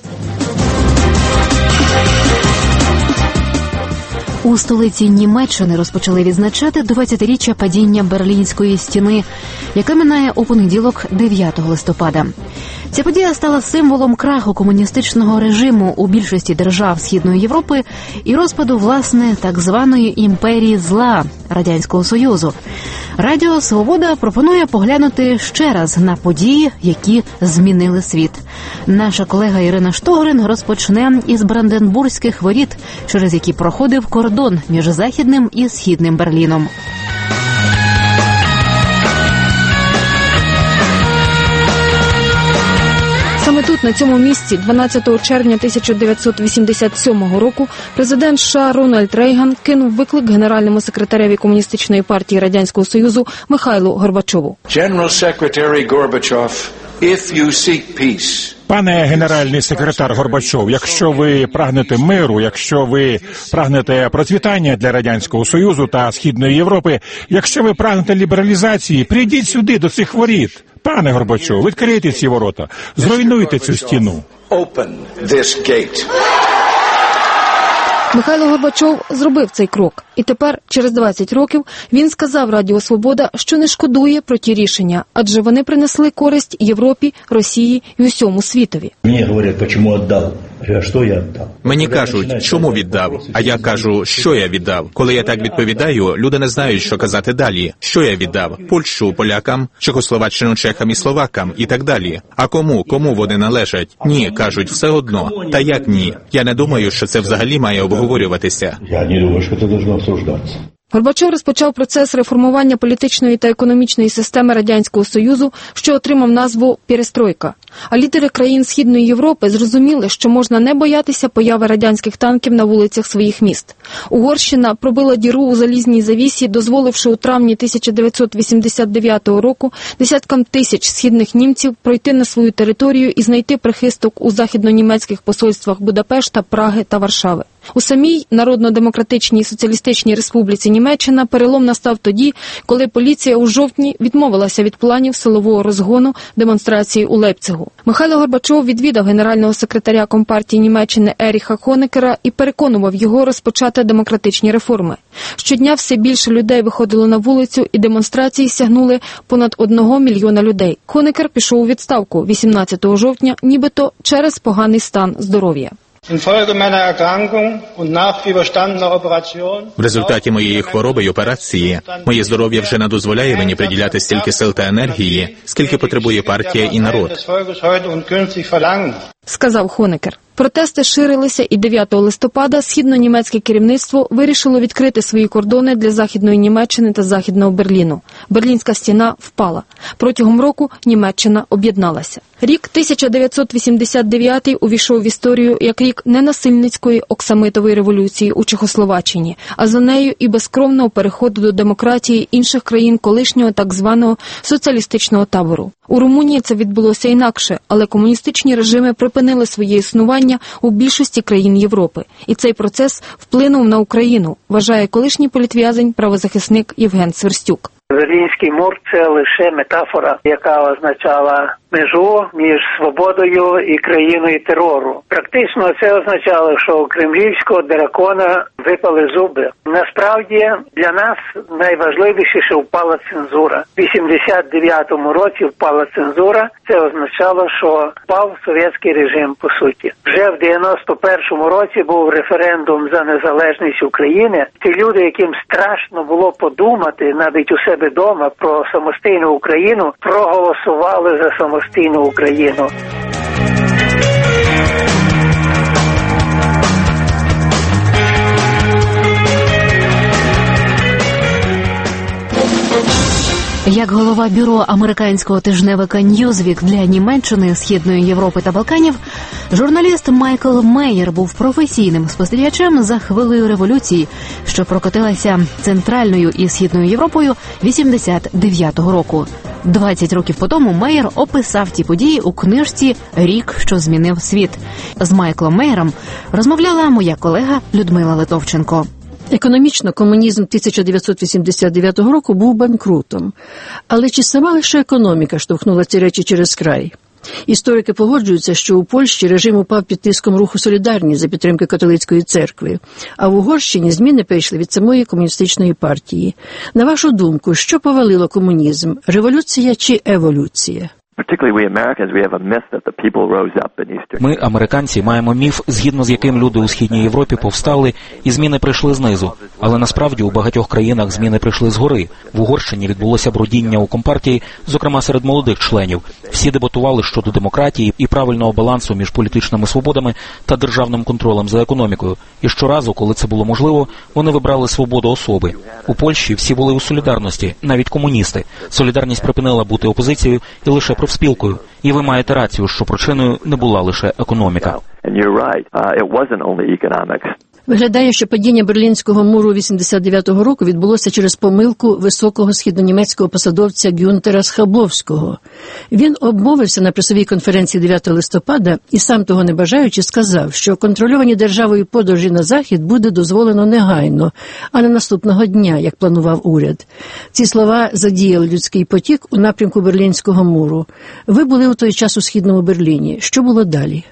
S2: У столиці Німеччини розпочали відзначати 20-річчя падіння Берлінської стіни, яка минає у понеділок 9 листопада. Ця подія стала символом краху комуністичного режиму у більшості держав Східної Європи і розпаду, власне, так званої імперії зла – Радянського Союзу. Радіо «Свобода» пропонує поглянути ще раз на події, які змінили світ. Наша колега Ірина Штогрин розпочне із Бранденбурзьких воріт, через які проходив кордон між Західним і Східним Берліном.
S4: Саме тут, на цьому місці, 12 червня 1987 року, президент США Рональд Рейган кинув виклик генеральному секретареві Комуністичної партії Радянського Союзу Михайлу Горбачову.
S7: Пане генеральний секретар Горбачов, якщо ви прагнете миру, якщо ви прагнете процвітання для Радянського Союзу та Східної Європи, якщо ви прагнете лібералізації, прийдіть сюди, до цих воріт. Пане Горбачов, відкрийте ці ворота, зруйнуйте цю стіну.
S4: Михайло Горбачов зробив цей крок. І тепер, через 20 років, він сказав Радіо Свобода, що не шкодує про ті рішення, адже вони принесли користь Європі, Росії і усьому світові.
S17: Мені говорять, чому віддав. А що я віддав?
S11: Мені кажуть, чому віддав, а я кажу, що я віддав. Коли я так відповідаю, люди не знають, що казати далі. Що я віддав? Польщу полякам, Чехословаччину чехам і словакам і так далі. А кому? Кому вони належать? Ні, кажуть, все одно. Та як ні? Я не думаю, що це взагалі має обговорюватися.
S17: Я не думаю, що це должно обсуждатися.
S4: Горбачов розпочав процес реформування політичної та економічної системи Радянського Союзу, що отримав назву «Перестройка». А лідери країн Східної Європи зрозуміли, що можна не боятися появи радянських танків на вулицях своїх міст. Угорщина пробила діру у залізній завісі, дозволивши у травні 1989 року десяткам тисяч східних німців пройти на свою територію і знайти прихисток у західно-німецьких посольствах Будапешта, Праги та Варшави. У самій Народно-демократичній соціалістичній республіці Німеччина перелом настав тоді, коли поліція у жовтні відмовилася від планів силового розгону демонстрації у Лейпцигу. Михайло Горбачов відвідав генерального секретаря Компартії Німеччини Еріха Хонекера і переконував його розпочати демократичні реформи. Щодня все більше людей виходило на вулицю і демонстрації сягнули понад 1 мільйона людей. Хонекер пішов у відставку 18 жовтня, нібито через поганий стан здоров'я.
S11: В результаті моєї хвороби й операції моє здоров'я вже не дозволяє мені приділяти стільки сил та енергії, скільки потребує партія і народ,
S4: сказав Хонекер. Протести ширилися, і 9 листопада східно-німецьке керівництво вирішило відкрити свої кордони для Західної Німеччини та Західного Берліну. Берлінська стіна впала. Протягом року Німеччина об'єдналася. Рік 1989 увійшов в історію як рік ненасильницької оксамитової революції у Чехословаччині, а за нею і безкровного переходу до демократії інших країн колишнього так званого соціалістичного табору. У Румунії це відбулося інакше, але комуністичні режими припинили своє існування у більшості країн Європи. І цей процес вплинув на Україну, вважає колишній політв'язень, правозахисник Євген Сверстюк.
S8: Берлінський мур – це лише метафора, яка означала межу між свободою і країною терору. Практично це означало, що у кремлівського дракона випали зуби. Насправді для нас найважливіше, що впала цензура. В 89-му році впала цензура. Це означало, що впав совєтський режим, по суті. Вже в 91-му році був референдум за незалежність України. Ті люди, яким страшно було подумати навіть у себе вдома про самостійну Україну, проголосували за самостійну Україну.
S2: Як голова бюро американського тижневика «Ньюзвік» для Німеччини, Східної Європи та Балканів, журналіст Майкл Мейєр був професійним спостерігачем за хвилею революції, що прокотилася Центральною і Східною Європою 89-го року. 20 років по тому Мейєр описав ті події у книжці «Рік, що змінив світ». З Майклом Мейєром розмовляла моя колега Людмила Литовченко.
S9: Економічно комунізм 1989 року був банкрутом. Але чи сама лише економіка штовхнула ці речі через край? Історики погоджуються, що у Польщі режим упав під тиском руху «Солідарність» за підтримки католицької церкви, а в Угорщині зміни прийшли від самої комуністичної партії. На вашу думку, що повалило комунізм – революція чи еволюція?
S30: Ми, американці, маємо міф, згідно з яким люди у Східній Європі повстали і зміни прийшли знизу. Але насправді у багатьох країнах зміни прийшли згори. В Угорщині відбулося бродіння у Компартії, зокрема серед молодих членів. Всі дебатували щодо демократії і правильного балансу між політичними свободами та державним контролем за економікою. І щоразу, коли це було можливо, вони вибрали свободу особи. У Польщі всі були у солідарності, навіть комуністи. Солідарність припинила бути опозицією і лише профспілкою. І ви маєте рацію, що причиною не була лише економіка.
S9: Виглядає, що падіння Берлінського муру 89-го року відбулося через помилку високого східнонімецького посадовця Гюнтера Схабовського. Він обмовився на пресовій конференції 9 листопада і сам того не бажаючи сказав, що контрольовані державою подорожі на Захід буде дозволено негайно, а не наступного дня, як планував уряд. Ці слова задіяли людський потік у напрямку Берлінського муру. Ви були у той час у Східному Берліні. Що було далі?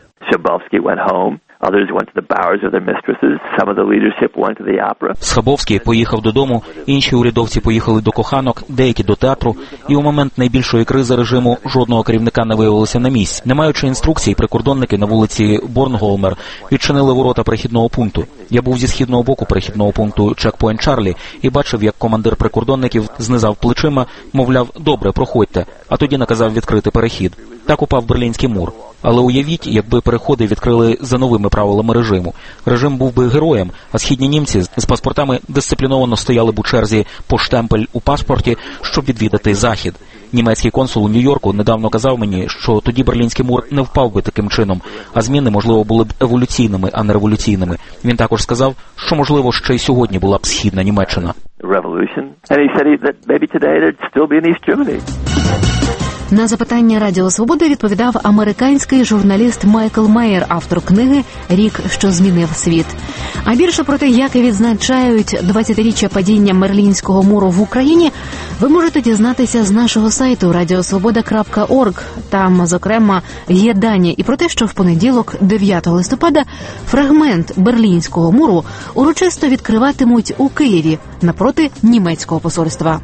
S30: Схабовський поїхав додому, інші урядовці поїхали до коханок, деякі до театру, і у момент найбільшої кризи режиму жодного керівника не виявилося на місці. Не маючи інструкцій, прикордонники на вулиці Борнголмер відчинили ворота перехідного пункту. Я був зі східного боку перехідного пункту Чекпойнт Чарлі і бачив, як командир прикордонників знизав плечима, мовляв, добре, проходьте, а тоді наказав відкрити перехід. Так упав Берлінський мур. Але уявіть, якби переходи відкрили за новими правилами режиму. Режим був би героєм, а східні німці з паспортами дисципліновано стояли б у черзі по штемпель у паспорті, щоб відвідати Захід. Німецький консул у Нью-Йорку недавно казав мені, що тоді Берлінський мур не впав би таким чином, а зміни, можливо, були б еволюційними, а не революційними. Він також сказав, що, можливо, ще й сьогодні була б Східна Німеччина.
S2: На запитання Радіо Свобода відповідав американський журналіст Майкл Мейер, автор книги «Рік, що змінив світ». А більше про те, як відзначають 20-річчя падіння Берлінського муру в Україні, ви можете дізнатися з нашого сайту radiosvoboda.org. Там, зокрема, є дані і про те, що в понеділок, 9 листопада, фрагмент Берлінського муру урочисто відкриватимуть у Києві напроти німецького посольства.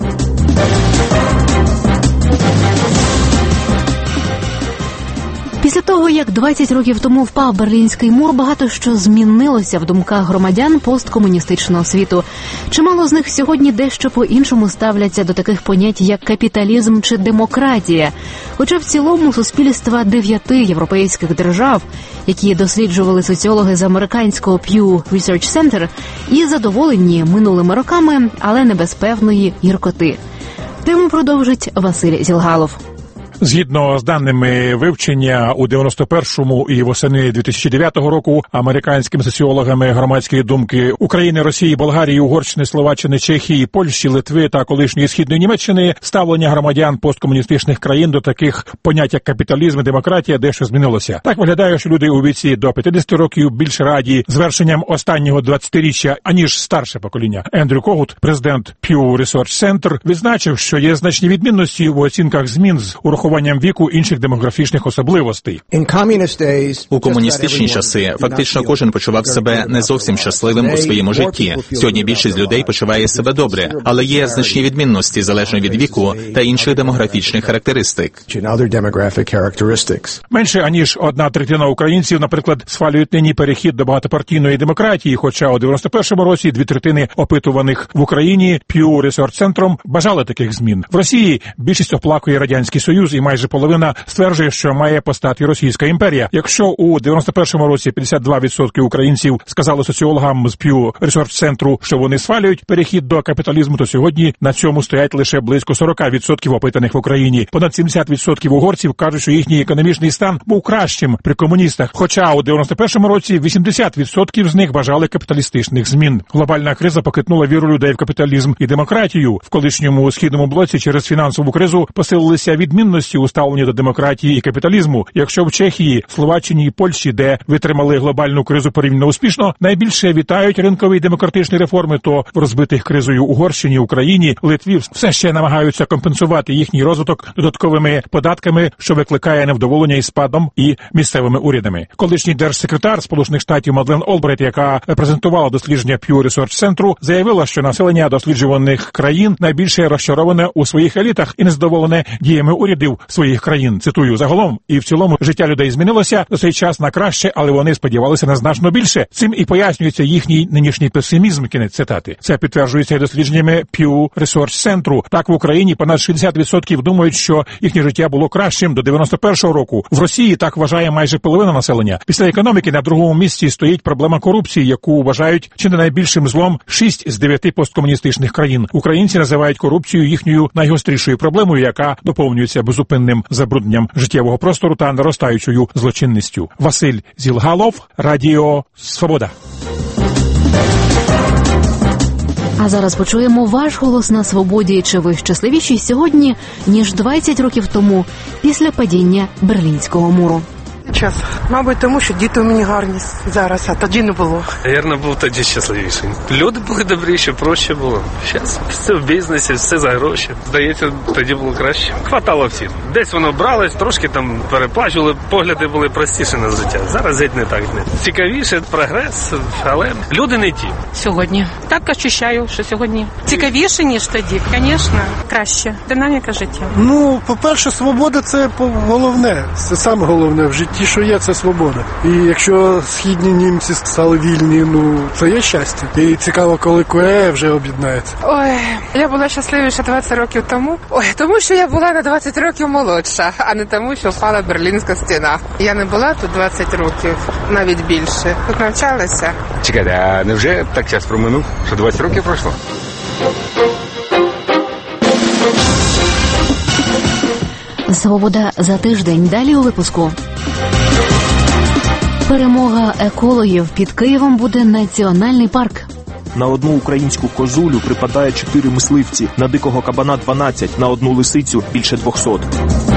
S2: Після того, як 20 років тому впав Берлінський мур, багато що змінилося в думках громадян посткомуністичного світу. Чимало з них сьогодні дещо по-іншому ставляться до таких понять, як капіталізм чи демократія. Хоча в цілому суспільства 9 європейських держав, які досліджували соціологи з американського Pew Research Center, і задоволені минулими роками, але не без певної гіркоти. Тему продовжить Василь Зілгалов.
S7: Згідно з даними вивчення у 91-му і восени 2009 року американськими соціологами громадської думки України, Росії, Болгарії, Угорщини, Словаччини, Чехії, Польщі, Литви та колишньої Східної Німеччини, ставлення громадян посткомуністичних країн до таких понять, як капіталізм і демократія, дещо змінилося. Так виглядає, що люди у віці до 50 років більше раді звершенням останнього 20-річчя, аніж старше покоління. Ендрю Когут, президент Pew Research Center, відзначив, що є значні відмінності в оцінках змін з урахуванням віку інших демографічних особливостей.
S11: У комуністичні часи фактично кожен почував себе не зовсім щасливим у своєму житті. Сьогодні більшість людей почуває себе добре, але є значні відмінності залежно від віку та інших демографічних характеристик.
S7: Менше аніж 1/3 українців, наприклад, схвалюють нині перехід до багатопартійної демократії, хоча у 91-му році 2/3 опитуваних в Україні Pew Research Centrum бажали таких змін. В Росії більшість оплакує Радянський Союз і майже половина стверджує, що має постати Російська імперія. Якщо у 91-му році 52% українців сказали соціологам з Pew Research Centrum, що вони схвалюють перехід до капіталізму, то сьогодні на цьому стоять лише близько 40% опитаних в Україні. Понад 70% угорців кажуть, що їхній економічний стан був кращим при комуністах, хоча у 91-му році 80% з них бажали капіталістичних змін. Глобальна криза похитнула віру людей в капіталізм і демократію. В колишньому східному блоці через фінансову кризу посилилися відмінності у ставленні до демократії і капіталізму. Якщо в Чехії, Словаччині і Польщі, де витримали глобальну кризу порівняно успішно, найбільше вітають ринкові демократичні реформи, то в розбитих кризою Угорщині, Україні, Литві все ще намагаються компенсувати їхній розвиток додатковими податками, що викликає невдоволення із спадом і місцевими урядами. Колишній держсекретар Сполучених Штатів Мадлен Олбрайт, яка репрезентувала дослідження Pew Research Centrum, заявила, що населення досліджуваних країн найбільше розчароване у своїх елітах і незадоволене діями урядів своїх країн. Цитую: загалом і в цілому життя людей змінилося за цей час на краще, але вони сподівалися на значно більше. Цим і пояснюється їхній нинішній песимізм. Кінець цитати. Це підтверджується і дослідженнями Pew Research Centrum. Так, в Україні понад 60% думають, що їхнє життя було кращим до 91-го року. В Росії так вважає майже половина населення. Після економіки на другому місці стоїть проблема корупції, яку вважають чи не найбільшим злом 6 з 9 посткомуністичних країн. Українці називають корупцію їхньою найгострішою проблемою, яка доповнюється безупинним забрудненням життєвого простору та наростаючою злочинністю. Василь Зілгалов, Радіо Свобода.
S2: А зараз почуємо ваш голос на свободі. Чи ви щасливіші сьогодні, ніж 20 років тому, після падіння Берлінського муру?
S6: Час. Мабуть, тому що діти у мені гарні зараз, а тоді не було.
S10: Вірно, був тоді щасливіший. Люди були добріші, проще було. Зараз все в бізнесі, все за гроші. Здається, тоді було краще. Хватало всім. Десь воно бралось, трошки там переплачували, погляди були простіші на життя. Зараз геть не так. Цікавіше, прогрес, але люди не ті.
S14: Сьогодні. Так ощущаю, що сьогодні цікавіше, ніж тоді. Звісно, краще. Динаміка життя.
S15: Ну, по-перше, свобода – це головне. Це саме головне в житті. Що є, це свобода. І якщо східні німці стали вільні, ну, це є щастя. І цікаво, коли КУЕ вже об'єднається.
S18: Ой, я була щасливіша 20 років тому. Ой, тому що я була на 20 років молодша, а не тому, що впала Берлінська стіна. Я не була тут 20 років, навіть більше. Тут навчалася.
S22: Чекайте, а невже так час проминув, що 20 років пройшло?
S2: Свобода за тиждень. Далі у випуску. Перемога екологів. Під Києвом буде національний парк.
S23: На одну українську козулю припадає 4 мисливці, на дикого кабана 12, на одну лисицю більше 200.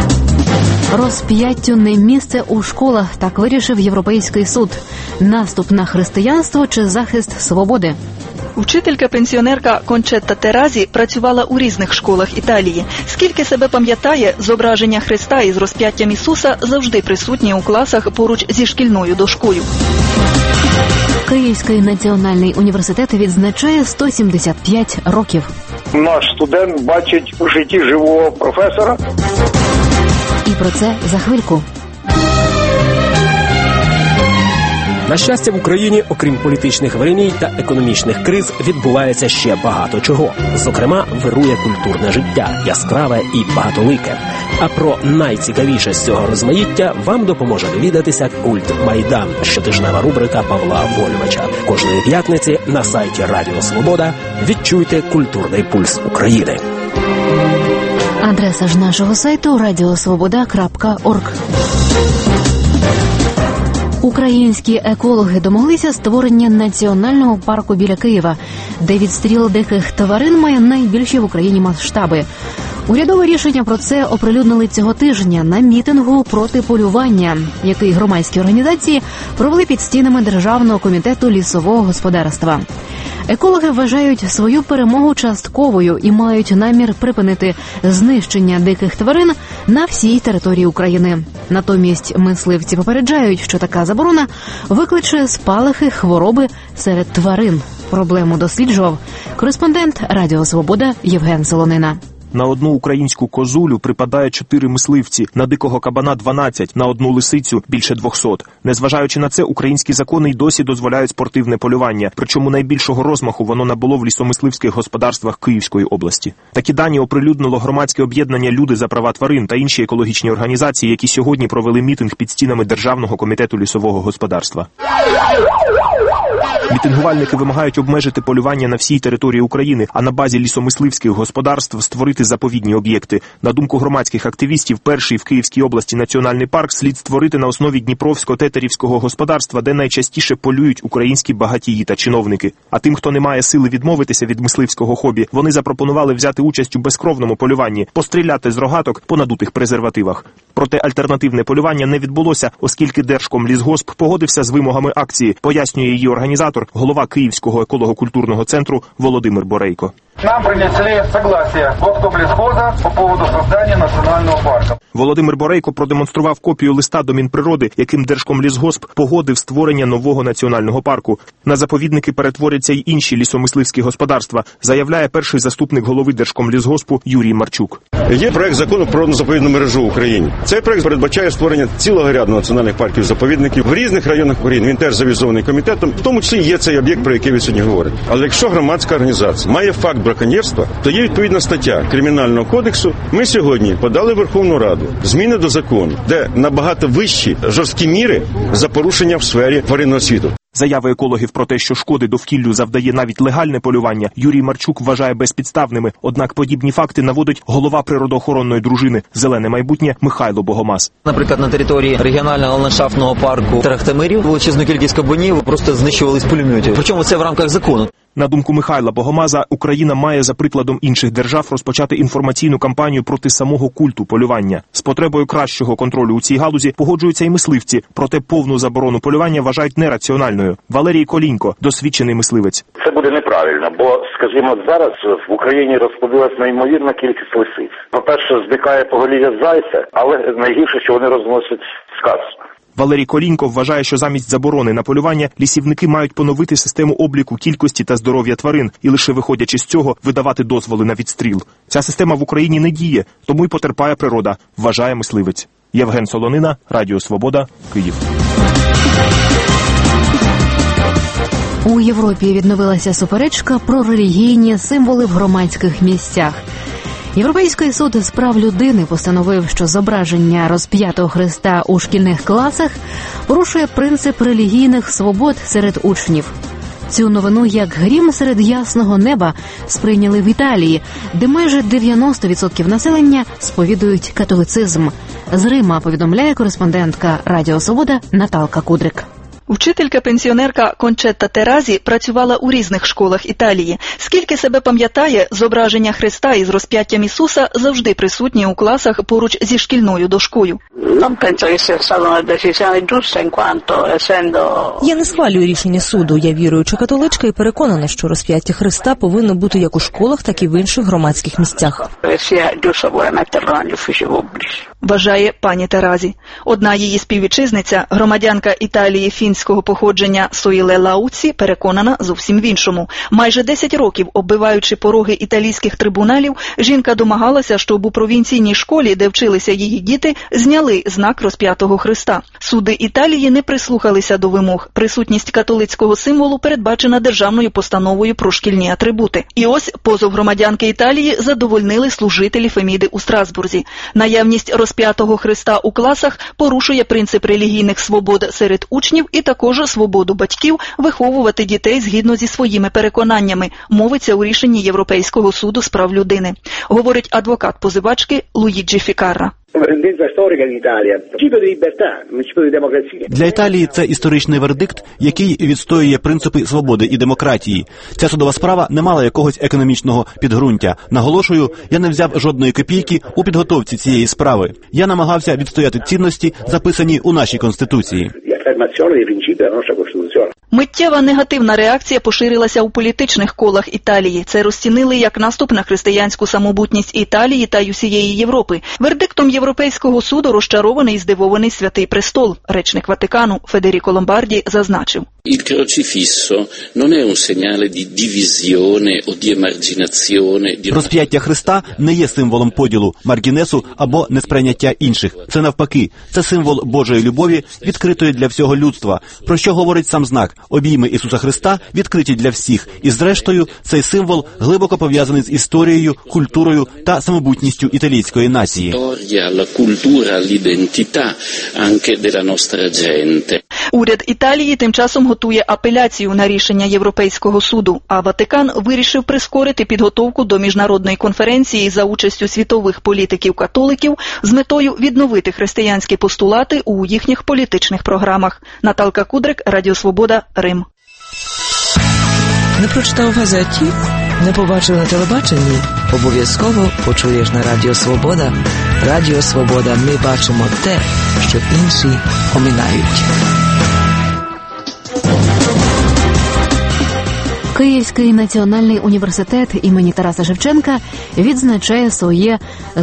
S2: Розп'яттю не місце у школах, так вирішив Європейський суд. Наступ на християнство чи захист свободи?
S5: Учителька-пенсіонерка Кончетта Теразі працювала у різних школах Італії. Скільки себе пам'ятає, зображення Христа із розп'яттям Ісуса завжди присутні у класах поруч зі шкільною дошкою.
S2: Київський національний університет відзначає 175 років.
S12: Наш студент бачить у житті живого професора.
S2: І про це за хвильку.
S13: На щастя, в Україні, окрім політичних вириній та економічних криз, відбувається ще багато чого. Зокрема, вирує культурне життя, яскраве і багатолике. А про найцікавіше з цього розмаїття вам допоможе довідатися «Культ Майдан» – щотижнева рубрика Павла Вольвача. Кожної п'ятниці на сайті Радіо Свобода відчуйте культурний пульс України.
S2: Адреса ж нашого сайту radiosvoboda.org. Українські екологи домоглися створення національного парку біля Києва, де відстріл диких тварин має найбільші в Україні масштаби. Урядове рішення про це оприлюднили цього тижня на мітингу проти полювання, який громадські організації провели під стінами Державного комітету лісового господарства. Екологи вважають свою перемогу частковою і мають намір припинити знищення диких тварин на всій території України. Натомість мисливці попереджають, що така заборона викличе спалахи хвороби серед тварин. Проблему досліджував кореспондент Радіо Свобода Євген Солонина.
S23: На одну українську козулю припадає 4 мисливці, на дикого кабана 12, на одну лисицю більше 200. Незважаючи на це, українські закони й досі дозволяють спортивне полювання, причому найбільшого розмаху воно набуло в лісомисливських господарствах Київської області. Такі дані оприлюднило громадське об'єднання «Люди за права тварин» та інші екологічні організації, які сьогодні провели мітинг під стінами Державного комітету лісового господарства. Мітингувальники вимагають обмежити полювання на всій території України, а на базі лісомисливських господарств створити заповідні об'єкти. На думку громадських активістів, перший в Київській області національний парк слід створити на основі Дніпровсько-Тетерівського господарства, де найчастіше полюють українські багатії та чиновники. А тим, хто не має сили відмовитися від мисливського хобі, вони запропонували взяти участь у безкровному полюванні, постріляти з рогаток по надутих презервативах. Проте альтернативне полювання не відбулося, оскільки Держкомлісгосп погодився з вимогами акції, пояснює її організатор, голова Київського еколого-культурного центру Володимир Борейко.
S12: Нам принесли согласие Держкомлісгоспа по поводу создания национального парка.
S23: Володимир Борейко продемонстрував копію листа до Мінприроди, яким Держкомлісгосп погодив створення нового національного парку. На заповідники перетворяться й інші лісомисливські господарства, заявляє перший заступник голови Держкомлісгоспу Юрій Марчук.
S19: Є проект закону про заповідну мережу в Україні. Цей проект передбачає створення цілого ряду національних парків-заповідників в різних районах України. Він теж завізований комітетом, в тому числі є цей об'єкт, про який ви сьогодні говорите. Але якщо громадська організація має факт браконьєрства, то є відповідна стаття Кримінального кодексу. Ми сьогодні подали в Верховну Раду зміни до закону, де набагато вищі жорсткі міри за порушення в сфері тваринного світу.
S23: Заяви екологів про те, що шкоди довкіллю завдає навіть легальне полювання, Юрій Марчук вважає безпідставними. Однак подібні факти наводить голова природоохоронної дружини «Зелене майбутнє» Михайло Богомаз.
S20: Наприклад, на території регіонального ландшафтного парку Трахтимирів величезну кількість кабанів просто знищували з пулеметів. Причому це в рамках закону.
S23: На думку Михайла Богомаза, Україна має за прикладом інших держав розпочати інформаційну кампанію проти самого культу полювання. З потребою кращого контролю у цій галузі погоджуються й мисливці, проте повну заборону полювання вважають нераціональною. Валерій Колінько, досвідчений мисливець.
S24: Це буде неправильно, бо, скажімо, зараз в Україні розплодилась неймовірна кількість лисиць. По-перше, зникає поголів'я зайця, але найгірше, що вони розносять сказ.
S23: Валерій Колінько вважає, що замість заборони на полювання лісівники мають поновити систему обліку кількості та здоров'я тварин і лише виходячи з цього видавати дозволи на відстріл. Ця система в Україні не діє, тому й потерпає природа, вважає мисливець. Євген Солонина, Радіо Свобода, Київ.
S2: У Європі відновилася суперечка про релігійні символи в громадських місцях. Європейський суд з прав людини постановив, що зображення розп'ятого Христа у шкільних класах порушує принцип релігійних свобод серед учнів. Цю новину як грім серед ясного неба сприйняли в Італії, де майже 90% населення сповідують католицизм. З Рима повідомляє кореспондентка Радіо Свобода Наталка Кудрик.
S5: Вчителька-пенсіонерка Кончетта Теразі працювала у різних школах Італії. Скільки себе пам'ятає, зображення Христа із розп'яттям Ісуса завжди присутні у класах поруч зі шкільною дошкою.
S1: Я не схвалюю рішення суду. Я віруюча католичка і переконана, що розп'яття Христа повинно бути як у школах, так і в інших громадських місцях.
S5: Вважає пані Теразі. Одна її співвітчизниця, громадянка Італії фінського походження Соїле Лауці, переконана зовсім в іншому. Майже 10 років, оббиваючи пороги італійських трибуналів, жінка домагалася, щоб у провінційній школі, де вчилися її діти, зняли знак розп'ятого Христа. Суди Італії не прислухалися до вимог. Присутність католицького символу передбачена державною постановою про шкільні атрибути. І ось позов громадянки Італії задовольнили служителі Феміди у Страсбурзі. Наявність розп'ятого Христа у класах порушує принцип релігійних свобод серед учнів і також свободу батьків виховувати дітей згідно зі своїми переконаннями, мовиться у рішенні Європейського суду з прав людини. Говорить адвокат позивачки Луїджі Фікарра.
S3: Для Італії це історичний вердикт, який відстоює принципи свободи і демократії. Ця судова справа не мала якогось економічного підґрунтя. Наголошую, я не взяв жодної копійки у підготовці цієї справи. Я намагався відстояти цінності, записані у нашій Конституції.
S5: Миттєва негативна реакція поширилася у політичних колах Італії. Це розцінили як наступ на християнську самобутність Італії та й усієї Європи. Вердиктом Європейського суду розчарований і здивований Святий Престол. Речник Ватикану Федеріко Ломбарді зазначив.
S16: Il crocifisso non è un segnale di divisione o di emarginazione.
S3: Розп'яття Христа не є символом поділу, маргінесу або несприйняття інших. Це навпаки, це символ Божої любові, відкритої для всього людства. Про що говорить сам знак? Обійми Ісуса Христа відкриті для всіх. І зрештою, цей символ глибоко пов'язаний з історією, культурою та самобутністю італійської нації.
S16: La cultura, l'identità anche della nostra gente.
S5: Уряд Італії тим часом готує апеляцію на рішення Європейського суду, а Ватикан вирішив прискорити підготовку до міжнародної конференції за участю світових політиків-католиків з метою відновити християнські постулати у їхніх політичних програмах. Наталка Кудрик, Радіо Свобода, Рим.
S17: Не прочитав в газеті? Не побачив на телебаченні? Обов'язково почуєш на Радіо Свобода. Радіо Свобода, ми бачимо те, що інші оминають.
S2: Київський національний університет імені Тараса Шевченка відзначає своє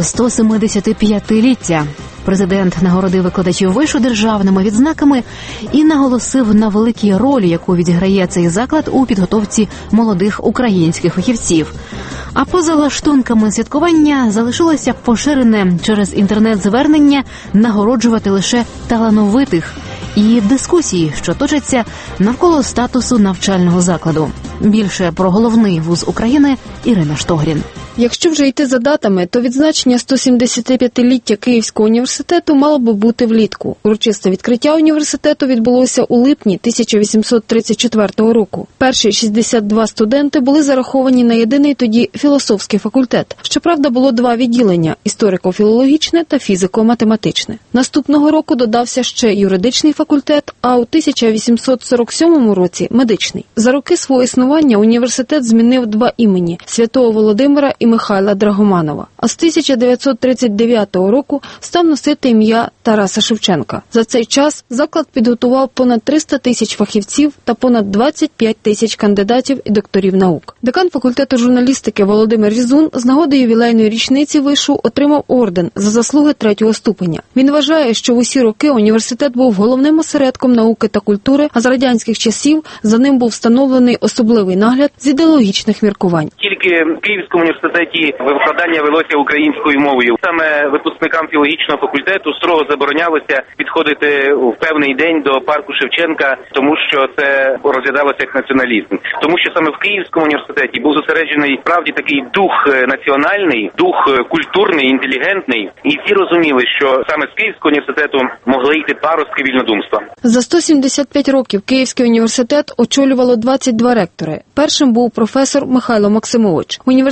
S2: 175-ліття. Президент нагородив викладачів вишу державними відзнаками і наголосив на великій ролі, яку відіграє цей заклад у підготовці молодих українських фахівців. А поза лаштунками святкування залишилося поширене через інтернет-звернення нагороджувати лише талановитих і дискусії, що точаться навколо статусу навчального закладу. Більше про головний вуз України Ірина Штогрін.
S4: Якщо вже йти за датами, то відзначення 175-ліття Київського університету мало би бути влітку. Урочисте відкриття університету відбулося у липні 1834 року. Перші 62 студенти були зараховані на єдиний тоді філософський факультет. Щоправда, було два відділення – історико-філологічне та фізико-математичне. Наступного року додався ще юридичний факультет, а у 1847 році – медичний. За роки свого існування університет змінив два імені – Святого Володимира і Михайла Драгоманова. А з 1939 року став носити ім'я Тараса Шевченка. За цей час заклад підготував понад 300 тисяч фахівців та понад 25 тисяч кандидатів і докторів наук. Декан факультету журналістики Володимир Різун з нагоди ювілейної річниці вишу отримав орден за заслуги 3-го ступеня. Він вважає, що в усі роки університет був головним осередком науки та культури, а з радянських часів за ним був встановлений особливий нагляд з ідеологічних міркувань.
S21: Тільки в Київському університеті викладання велося українською мовою. Саме випускникам філологічного факультету строго заборонялося підходити в певний день до парку Шевченка, тому що це розглядалося як націоналізм. Тому що саме в Київському університеті був зосереджений справді такий дух національний, дух культурний, інтелігентний. І всі розуміли, що саме з Київського університету могли йти паростки вільнодумства.
S4: За 175 років Київський університет очолювало 22 ректори. Першим був професор Михайло Максимович. В університеті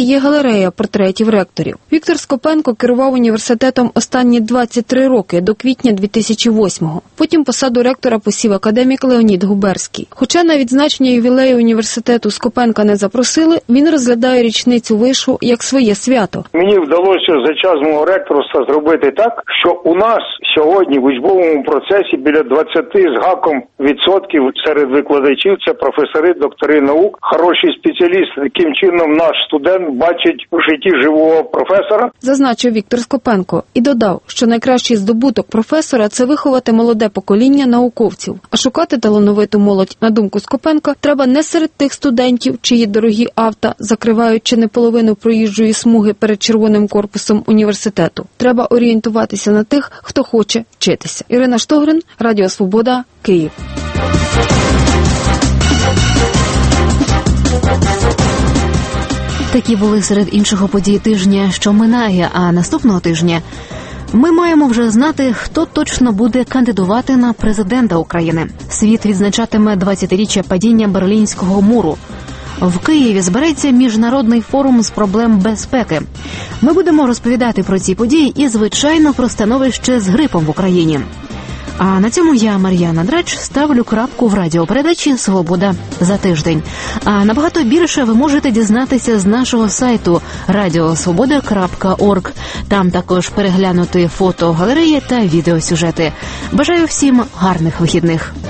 S4: є галерея портретів ректорів. Віктор Скопенко керував університетом останні 23 роки, до квітня 2008-го. Потім посаду ректора посів академік Леонід Губерський. Хоча на відзначення ювілею університету Скопенка не запросили, він розглядає річницю вишу як своє свято.
S7: Мені вдалося за час мого ректорства зробити так, що у нас сьогодні в учбовому процесі біля 20 з гаком відсотків серед викладачів це професори, доктори наук, хороші спеціалісти. Таким чином наш студент бачить у житті живого професора.
S4: Зазначив Віктор Скопенко і додав, що найкращий здобуток професора – це виховати молоде покоління науковців. А шукати талановиту молодь, на думку Скопенка, треба не серед тих студентів, чиї дорогі авто закривають чи не половину проїжджої смуги перед червоним корпусом університету. Треба орієнтуватися на тих, хто хоче вчитися. Ірина Штогрин, Радіо Свобода, Київ.
S2: Такі були серед іншого подій тижня, що минає, а наступного тижня ми маємо вже знати, хто точно буде кандидувати на президента України. Світ відзначатиме 20-річчя падіння Берлінського муру. В Києві збереться міжнародний форум з проблем безпеки. Ми будемо розповідати про ці події і, звичайно, про становище з грипом в Україні. А на цьому я, Мар'яна Драч, ставлю крапку в радіопередачі «Свобода» за тиждень. А набагато більше ви можете дізнатися з нашого сайту radiosvoboda.org. Там також переглянути фото, галереї та відеосюжети. Бажаю всім гарних вихідних.